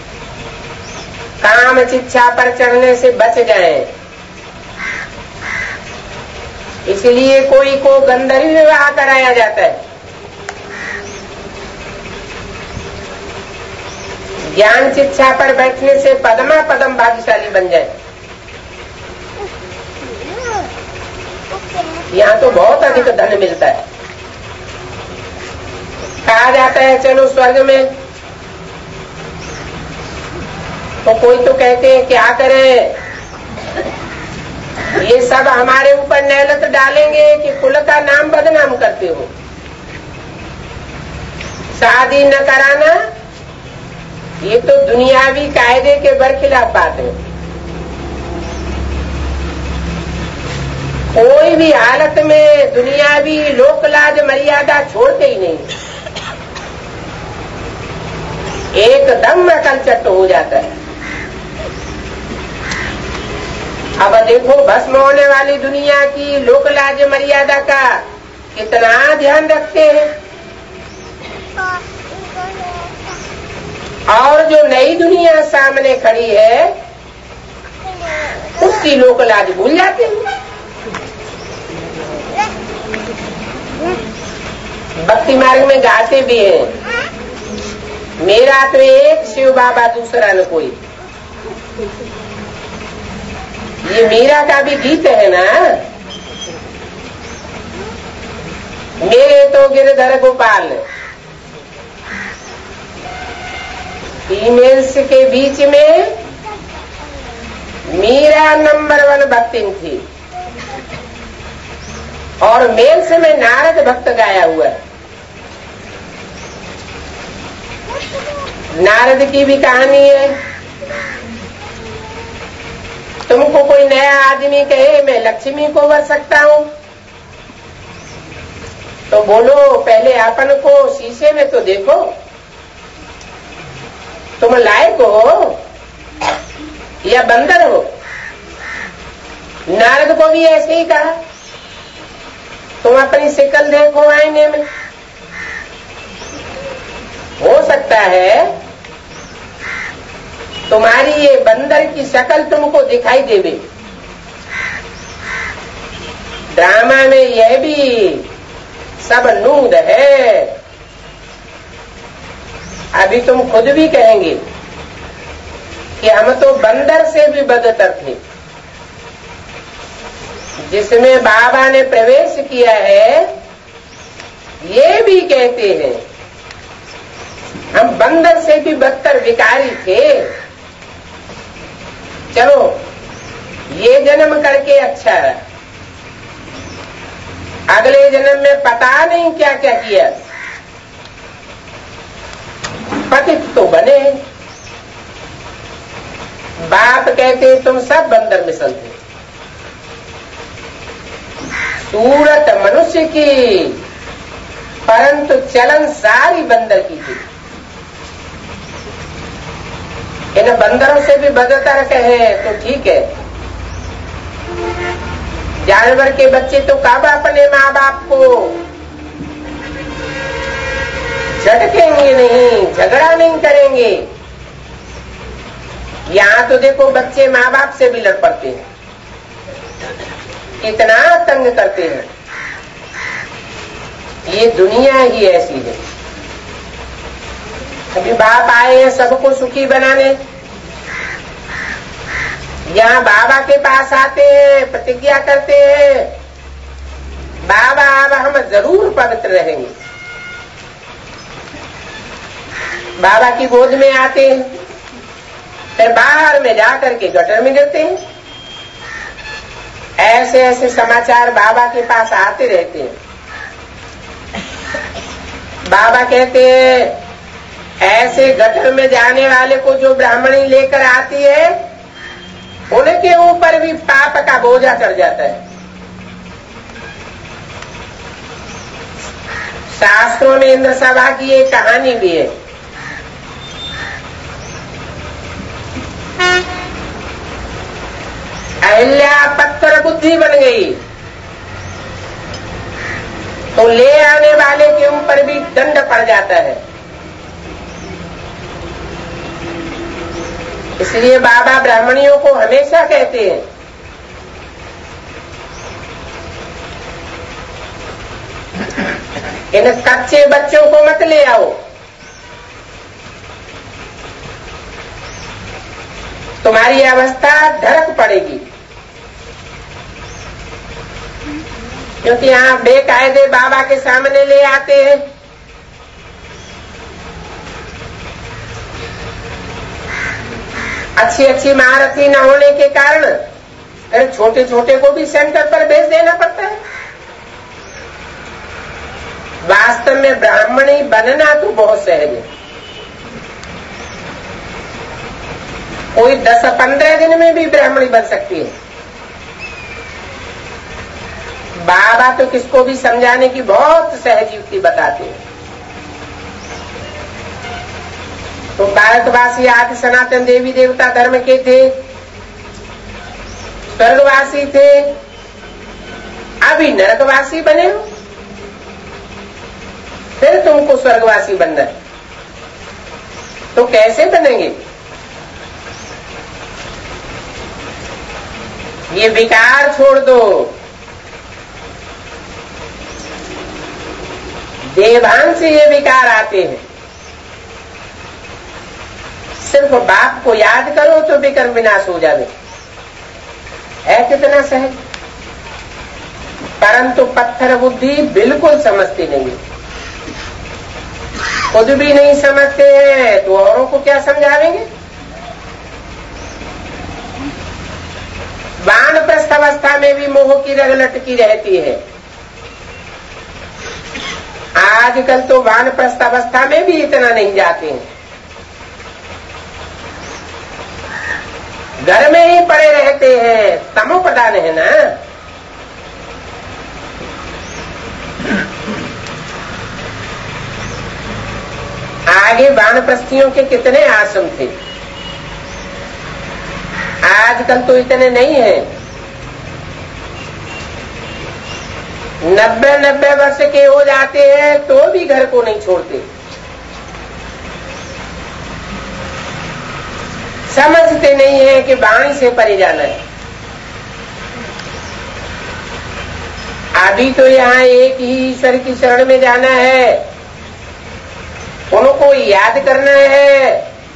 काम शिक्षा पर चढ़ने से बच गए, इसलिए कोई को गंधर्व विवाह कराया जाता है। ज्ञान शिक्षा पर बैठने से पदमा पदम भाग्यशाली बन जाए। यहाँ तो बहुत अधिक धन मिलता है। कहा जाता है चलो स्वर्ग में, तो कोई तो कहते हैं क्या करें, ये सब हमारे ऊपर नेलत डालेंगे कि कुल का नाम बदनाम करते हो। शादी न कराना ये तो दुनियावी कायदे के बरखिलाफ बात है। कोई भी हालत में दुनियावी लोकलाज मर्यादा छोड़ते ही नहीं, एकदम अकलचट हो जाता है। अब देखो भस्म होने वाली दुनिया की लोकलाज मर्यादा का कितना ध्यान रखते हैं, और जो नई दुनिया सामने खड़ी है उसकी लोकलाज भूल जाते हैं। भक्ति मार्ग में गाते भी हैं, मेरा तो एक शिव बाबा दूसरा न कोई। ये मीरा का भी गीत है ना, मेरे तो गिरधर गोपाल। फीमेल्स के बीच में मीरा नंबर वन भक्तिन थी और मेल्स में नारद भक्त गाया हुआ है। नारद की भी कहानी है। तुमको कोई नया आदमी कहे मैं लक्ष्मी को वर सकता हूं, तो बोलो पहले अपन को शीशे में तो देखो, तुम लायक हो या बंदर हो। नारद को भी ऐसे ही कहा, तुम अपनी शक्ल देखो आईने में, हो सकता है तुम्हारी ये बंदर की शक्ल तुमको दिखाई देवे। ड्रामा में यह भी सब नूद है। अभी तुम खुद भी कहेंगे कि हम तो बंदर से भी बदतर थे। जिसमें बाबा ने प्रवेश किया है ये भी कहते हैं हम बंदर से भी बदतर विकारी थे। चलो ये जन्म करके अच्छा है, अगले जन्म में पता नहीं क्या क्या किया, पतित तो बने। बाप कहते तुम सब बंदर मिसल थे। सूरत मनुष्य की परंतु चलन सारी बंदर की थी। इन बंदरों से भी बदतर कहे तो ठीक है। जानवर के बच्चे तो कब अपने माँ बाप को झटकेंगे नहीं, झगड़ा नहीं करेंगे। यहाँ तो देखो बच्चे माँ बाप से भी लड़ पड़ते हैं, कितना तंग करते हैं। ये दुनिया ही ऐसी है। अभी बाप आए हैं सबको सुखी बनाने, यहाँ बाबा के पास आते हैं, प्रतिज्ञा करते हैं बाबा अब हम जरूर पवित्र रहेंगे। बाबा की गोद में आते हैं, फिर बाहर में जाकर के गटर में गिरते हैं। ऐसे ऐसे समाचार बाबा के पास आते रहते हैं। बाबा कहते हैं ऐसे गटर में जाने वाले को जो ब्राह्मणी लेकर आती है उनके ऊपर भी पाप का बोझा चढ़ जाता है। शास्त्रों में इंद्र सभा की एक कहानी भी है। अहिल्या पत्थर बुद्धि बन गई तो ले आने वाले के ऊपर भी दंड पड़ जाता है। इसलिए बाबा ब्राह्मणियों को हमेशा कहते हैं इन कच्चे बच्चों को मत ले आओ, तुम्हारी अवस्था धड़क पड़ेगी। क्योंकि यहाँ बेकायदे बाबा के सामने ले आते हैं। अच्छी अच्छी महारथी न होने के कारण अरे छोटे छोटे को भी सेंटर पर भेज देना पड़ता है। वास्तव में ब्राह्मणी बनना तो बहुत सहज है। कोई दस पंद्रह दिन में भी ब्राह्मणी बन सकती है। बाबा तो किसको भी समझाने की बहुत सहज युक्ति बताते हैं। तो भारतवासी आदि सनातन देवी देवता धर्म के थे, स्वर्गवासी थे, अभी नरकवासी बने हो, फिर तुमको स्वर्गवासी बनना है तो कैसे बनेंगे? ये विकार छोड़ दो। देवान से ये विकार आते हैं। सिर्फ बाप को याद करो तो विकर्म विनाश हो जावे। है कितना सहज। परंतु पत्थर बुद्धि बिल्कुल समझती नहीं। खुद भी नहीं समझते हैं तो औरों को क्या समझावेंगे। वानप्रस्थ अवस्था में भी मोह की रग लटकी रहती है। आजकल तो वानप्रस्थ अवस्था में भी इतना नहीं जाते हैं, घर में ही पड़े रहते हैं, तमोप्रधान है ना। आगे वानप्रस्थियों के कितने आश्रम थे, आजकल तो इतने नहीं है। नब्बे नब्बे वर्ष के हो जाते हैं तो भी घर को नहीं छोड़ते। समझते नहीं है कि वाणी से परे जाना है। अभी तो यहाँ एक ही ईश्वर की शरण में जाना है, उनको याद करना है।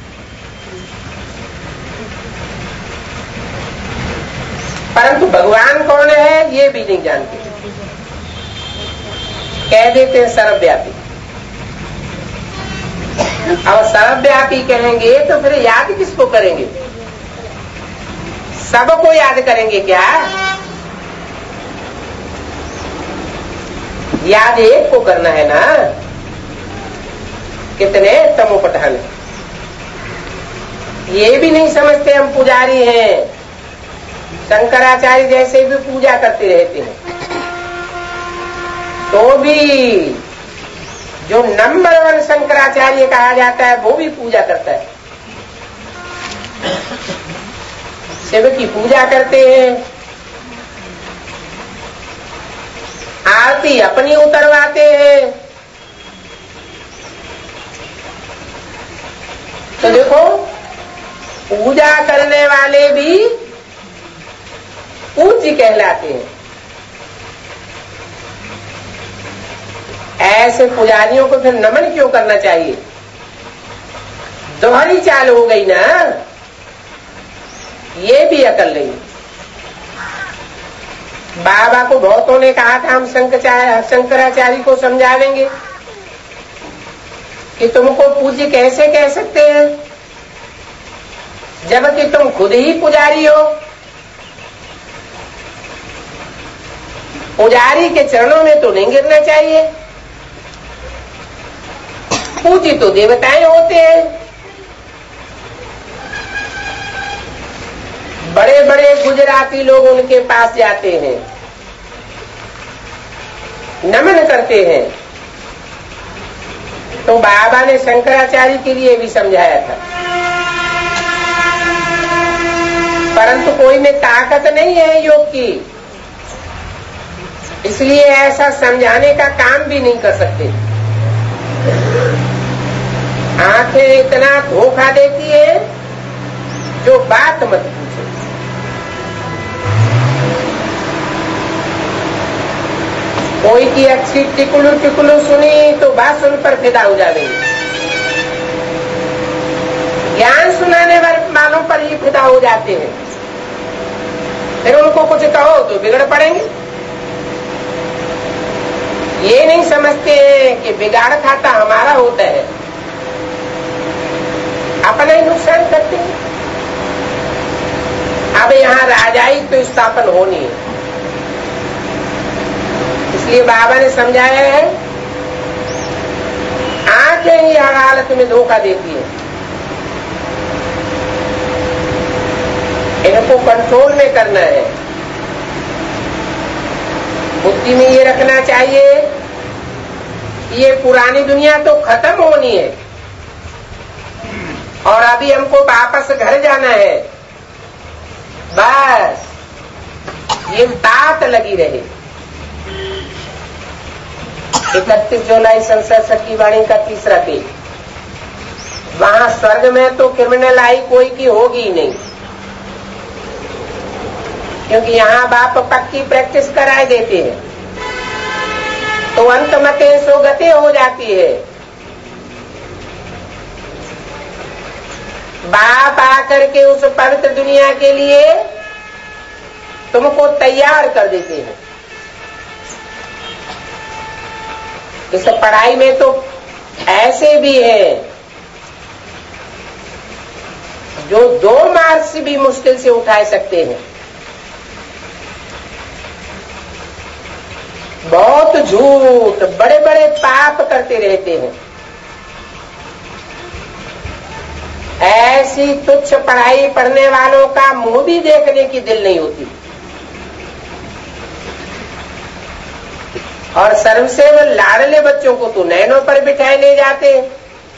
परंतु भगवान कौन है ये भी नहीं जानते, कह देते हैं सर्वव्यापी। अब सर्वव्यापी कहेंगे तो फिर याद किसको करेंगे? सबको याद करेंगे क्या? याद एक को करना है ना। कितने तमोप्रधान, ये भी नहीं समझते हम पुजारी हैं। शंकराचार्य जैसे भी पूजा करते रहते हैं, तो भी जो नंबर वन शंकराचार्य कहा जाता है वो भी पूजा करता है। शिव की पूजा करते हैं, आरती अपनी उतरवाते हैं। तो देखो, पूजा करने वाले भी पूज्य कहलाते हैं। ऐसे पुजारियों को फिर नमन क्यों करना चाहिए? दोहरी चाल हो गई ना, ये भी अकल नहीं। बाबा को बहुतों ने कहा था हम शंकराचार्य को समझावेंगे कि तुमको पूज्य कैसे कह सकते हैं जबकि तुम खुद ही पुजारी हो। पुजारी के चरणों में तो नहीं गिरना चाहिए, पूज्य तो देवताएं होते हैं। बड़े बड़े गुजराती लोग उनके पास जाते हैं, नमन करते हैं। तो बाबा ने शंकराचार्य के लिए भी समझाया था, परंतु कोई में ताकत नहीं है योग की, इसलिए ऐसा समझाने का काम भी नहीं कर सकते। आंखें इतना धोखा देती है जो बात मत पूछो। कोई की अच्छी टिकुलू टिकुलू सुनी तो बात सुन पर फिदा हो जाएंगे। ज्ञान सुनाने वालों पर ही फिदा हो जाते हैं, फिर उनको कुछ कहो तो बिगड़ पड़ेंगे। ये नहीं समझते हैं कि बिगाड़ खाता हमारा होता है, अपना ही नुकसान करते हैं। अब यहाँ राजाई तो स्थापन होनी है, इसलिए बाबा ने समझाया है आंखें ही हर हालत में धोखा देती है, इनको कंट्रोल में करना है। बुद्धि में ये रखना चाहिए कि ये पुरानी दुनिया तो खत्म होनी है और अभी हमको वापस घर जाना है। बस ये तात लगी रहे। इकतीस जुलाई संसद की वाणी का तीसरा पेज, वहां स्वर्ग में तो क्रिमिनल आई कोई की होगी ही नहीं, क्योंकि यहाँ बाप पक्की प्रैक्टिस कराए देते हैं, तो अंत मते सो गति हो जाती है। बाप आकर के उस पवित्र दुनिया के लिए तुमको तैयार कर देते हैं। इस पढ़ाई में तो ऐसे भी हैं जो दो मार्क्स भी मुश्किल से उठा सकते हैं। बहुत झूठ, बड़े बड़े पाप करते रहते हैं। ऐसी तुच्छ पढ़ाई पढ़ने वालों का मुंह भी देखने की दिल नहीं होती। और सर्व से वो लाडले बच्चों को तो नैनों पर बिठाए ले जाते हैं।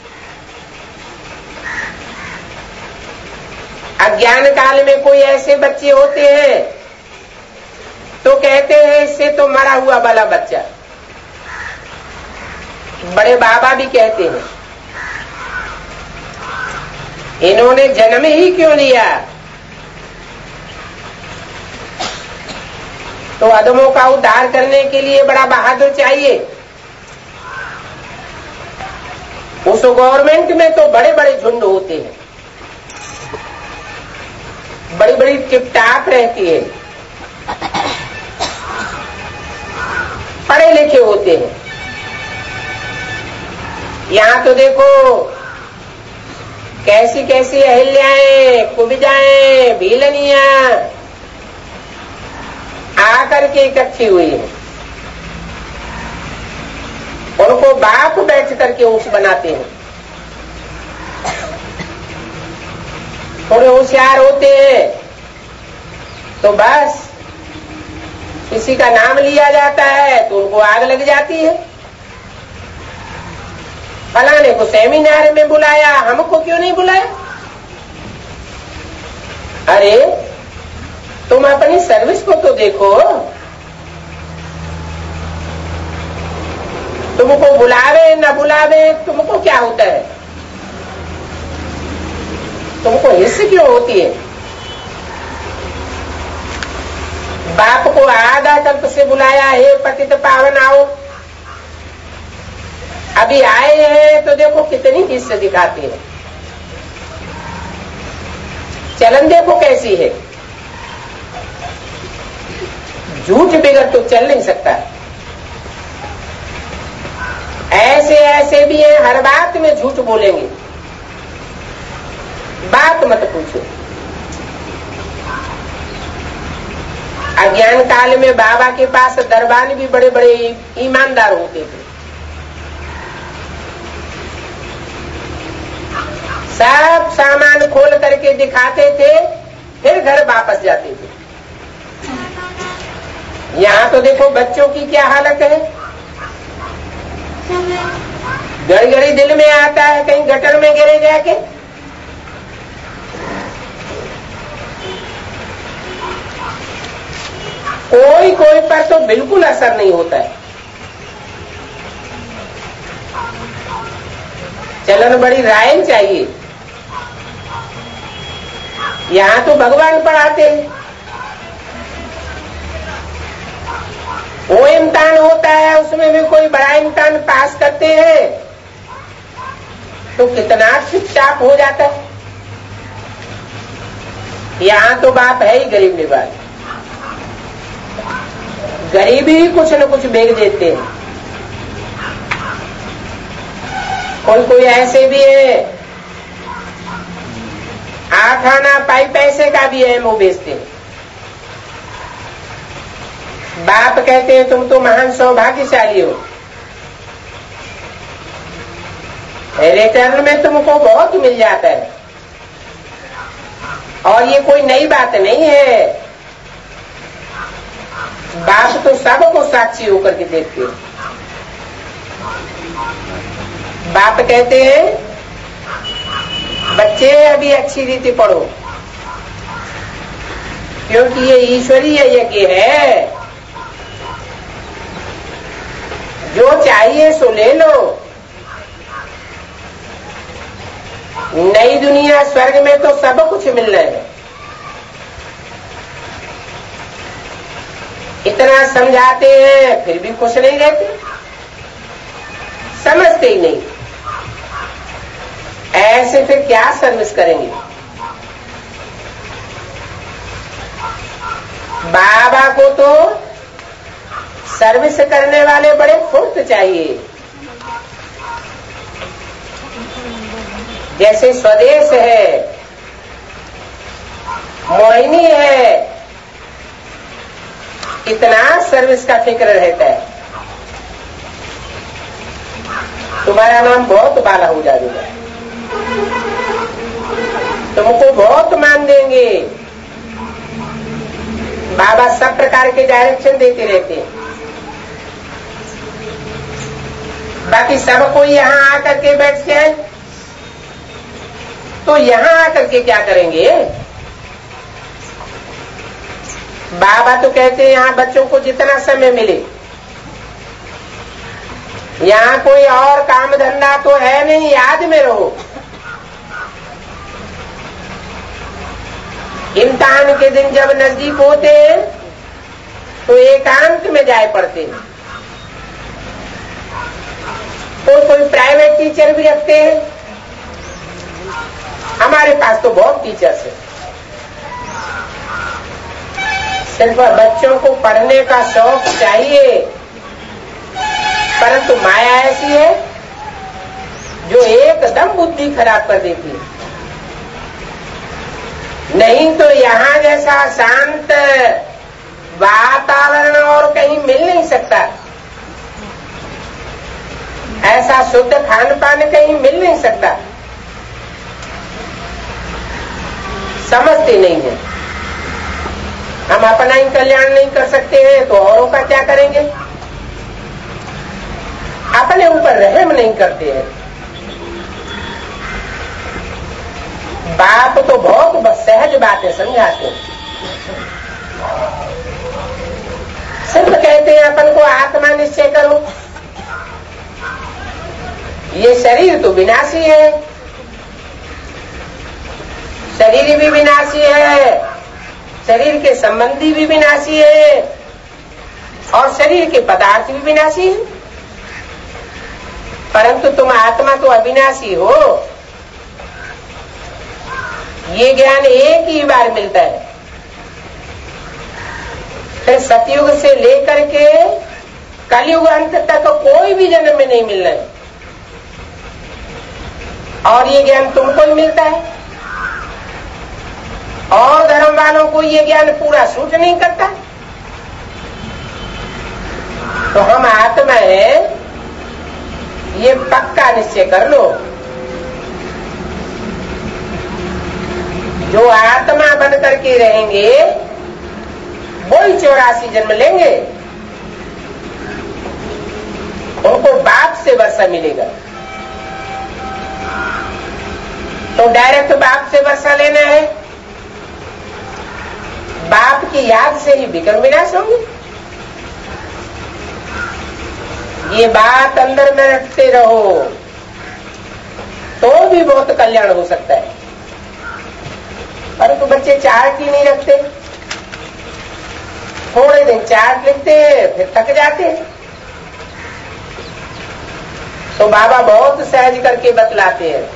अज्ञान काल में कोई ऐसे बच्चे होते हैं तो कहते हैं इससे तो मरा हुआ वाला बच्चा। बड़े बाबा भी कहते हैं इन्होंने जन्म ही क्यों लिया। तो अधमों का उद्धार करने के लिए बड़ा बहादुर चाहिए। उस गवर्नमेंट में तो बड़े बड़े झुंड होते हैं, बड़ी बड़ी टिपटाप रहती है, पढ़े लिखे होते हैं। यहां तो देखो कैसी कैसी अहिल्याएं, कुबिजाएं, भीलनियां आकर के इकट्ठी हुई है। उनको बाप बैठ करके ऊंच बनाते हैं। थोड़े होशियार होते हैं तो बस किसी का नाम लिया जाता है तो उनको आग लग जाती है। फलाने को सेमिनार में बुलाया, हमको क्यों नहीं बुलाया? अरे तुम अपनी सर्विस को तो देखो। तुमको बुलावे न बुलावे तुमको क्या होता है? तुमको हिस्स क्यों होती है? बाप को आधा कल्प से बुलाया, हे पतित पावन आओ, अभी आए हैं तो देखो कितनी हिस्से दिखाते हैं। चलन देखो कैसी है। झूठ बिगड़ तो चल नहीं सकता। ऐसे ऐसे भी हैं हर बात में झूठ बोलेंगे, बात मत पूछो। अज्ञान काल में बाबा के पास दरबान भी बड़े बड़े ईमानदार होते थे। सब सामान खोल करके दिखाते थे, फिर घर वापस जाते थे। यहाँ तो देखो बच्चों की क्या हालत है। घड़ी घड़ी दिल में आता है कहीं गटर में गिरे जाके। कोई कोई पर तो बिल्कुल असर नहीं होता है। चलन बड़ी राय चाहिए। यहाँ तो भगवान पढ़ाते हैं। वो इम्तिहान होता है, उसमें भी कोई बड़ा इम्तिहान पास करते हैं तो कितना चुपचाप हो जाता है। यहाँ तो बाप है ही गरीब निवाज, गरीब ही कुछ न कुछ बेच देते हैं। कोई कोई ऐसे भी है आठ आना पाई पैसे का भी है, वो बेचते हैं। बाप कहते हैं तुम तो महान सौभाग्यशाली हो, रिटर्न में तुमको बहुत मिल जाता है। और ये कोई नई बात नहीं है। बाप तो सबको साक्षी होकर के देखते हैं। बाप कहते हैं बच्चे अभी अच्छी रीति पढ़ो, क्योंकि ये ईश्वरीय यज्ञ है। जो चाहिए सो ले लो। नई दुनिया स्वर्ग में तो सब कुछ मिलना है। इतना समझाते हैं फिर भी खुश नहीं रहते, समझते ही नहीं। ऐसे फिर क्या सर्विस करेंगे? बाबा को तो सर्विस करने वाले बड़े फुर्त चाहिए। जैसे स्वदेश है, मोहिनी है, कितना सर्विस का फिक्र रहता है। तुम्हारा नाम बहुत बाला हो जाएगा, तुमको बहुत मान देंगे। बाबा सब प्रकार के डायरेक्शन देते रहते हैं। बाकी सब कोई यहाँ आकर के बैठ जाए तो यहाँ आकर के क्या करेंगे? बाबा तो कहते हैं यहाँ बच्चों को जितना समय मिले, यहाँ कोई और काम धंधा तो है नहीं, याद में रहो। इम्तिहान के दिन जब नजदीक होते हैं तो एकांत में जाए पड़ते हैं। तो कोई प्राइवेट टीचर भी रखते हैं। हमारे पास तो बहुत टीचर्स हैं। सिर्फ बच्चों को पढ़ने का शौक चाहिए, परंतु माया ऐसी है जो एकदम बुद्धि खराब कर देती है। नहीं तो यहाँ जैसा शांत वातावरण और कहीं मिल नहीं सकता, ऐसा शुद्ध खान पान कहीं मिल नहीं सकता। समझते नहीं है। हम अपना ही कल्याण नहीं कर सकते हैं तो औरों का क्या करेंगे? अपने ऊपर रहम नहीं करते हैं। बाप तो बहुत सहज बातें समझाते हैं। सिर्फ कहते हैं अपन को आत्मा निश्चय करो। ये शरीर तो विनाशी है, शरीर भी विनाशी है, शरीर के संबंधी भी विनाशी है और शरीर के पदार्थ भी विनाशी है, परंतु तुम आत्मा तो अविनाशी हो। ये ज्ञान एक ही बार मिलता है। फिर सतयुग से लेकर के कलयुग अंत तक कोई भी जन्म में नहीं मिलना है और ये ज्ञान तुमको ही मिलता है। और धर्म वालों को ये ज्ञान पूरा सूट नहीं करता। तो हम आत्मा है, ये पक्का निश्चय कर लो। जो आत्मा बन करके रहेंगे वही चौरासी जन्म लेंगे। उनको बाप से वर्षा मिलेगा। तो डायरेक्ट बाप से वर्षा लेना है। बाप की याद से ही विक्रम विनाश होंगे। ये बात अंदर में रखते रहो तो भी बहुत कल्याण हो सकता है। परंतु बच्चे चार्ट ही नहीं रखते। थोड़े दिन चार्ट लिखते हैं फिर थक जाते हैं। तो बाबा बहुत सहज करके बतलाते हैं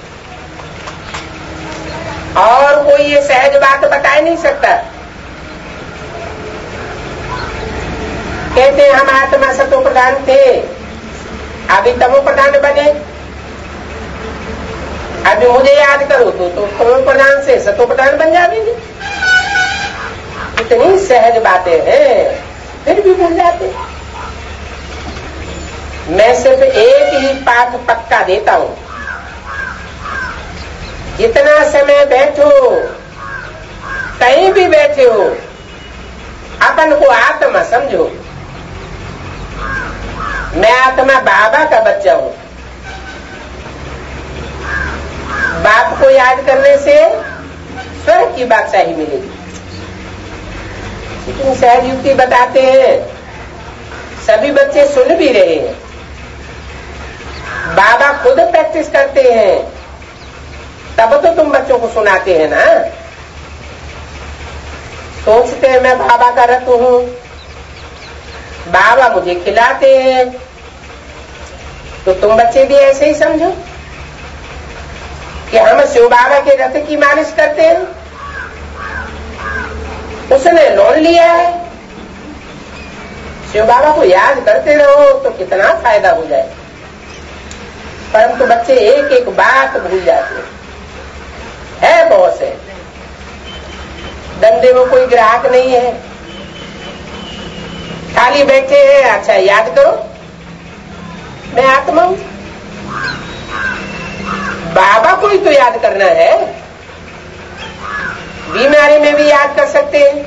और कोई ये सहज बात बता ही नहीं सकता। कहते हैं हम आत्मा सतो प्रधान थे, अभी तमो प्रधान बने। अभी मुझे याद करो तो तो तमो प्रधान से सतो प्रधान बन जाएंगे। इतनी सहज बातें हैं फिर भी भूल जाते। मैं सिर्फ एक ही पाठ पक्का देता हूं। जितना समय बैठो, कहीं भी बैठे हो, अपन को आत्मा समझो। मैं आत्मा बाबा का बच्चा हूं। बाप को याद करने से स्वर्ग की बादशाही मिलेगी। इतनी सहज युक्ति बताते हैं, सभी बच्चे सुन भी रहे हैं। बाबा खुद प्रैक्टिस करते हैं, तब तो तुम बच्चों को सुनाते हैं ना। सोचते हैं मैं बाबा का रत्न हूं, बाबा मुझे खिलाते हैं, तो तुम बच्चे भी ऐसे ही समझो कि हम शिव बाबा के रथ की मालिश करते हैं। उसने लोन लिया है, शिव बाबा को याद करते रहो तो कितना फायदा हो जाए। परंतु बच्चे एक एक बात भूल जाते हैं। है बॉस है, धंधे में कोई ग्राहक नहीं है, खाली बैठे हैं। अच्छा याद करो मैं आत्मा हूं, बाबा को ही तो याद करना है। बीमारी में भी याद कर सकते हैं,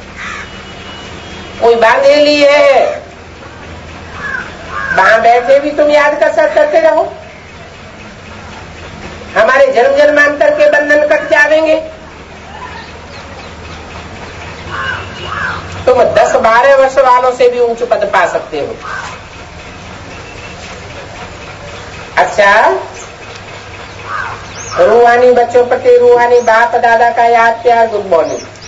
कोई बांधे लिए है, वहां बैठे भी तुम याद कर सकते करते रहो। हमारे जन्म जन्मांतर के बंधन कट जाएंगे। तुम दस बारह वर्ष वालों से भी ऊंच पद पा सकते हो। अच्छा, रूहानी बच्चों प्रति रूहानी बाप दादा का याद प्यार, गुड मॉर्निंग।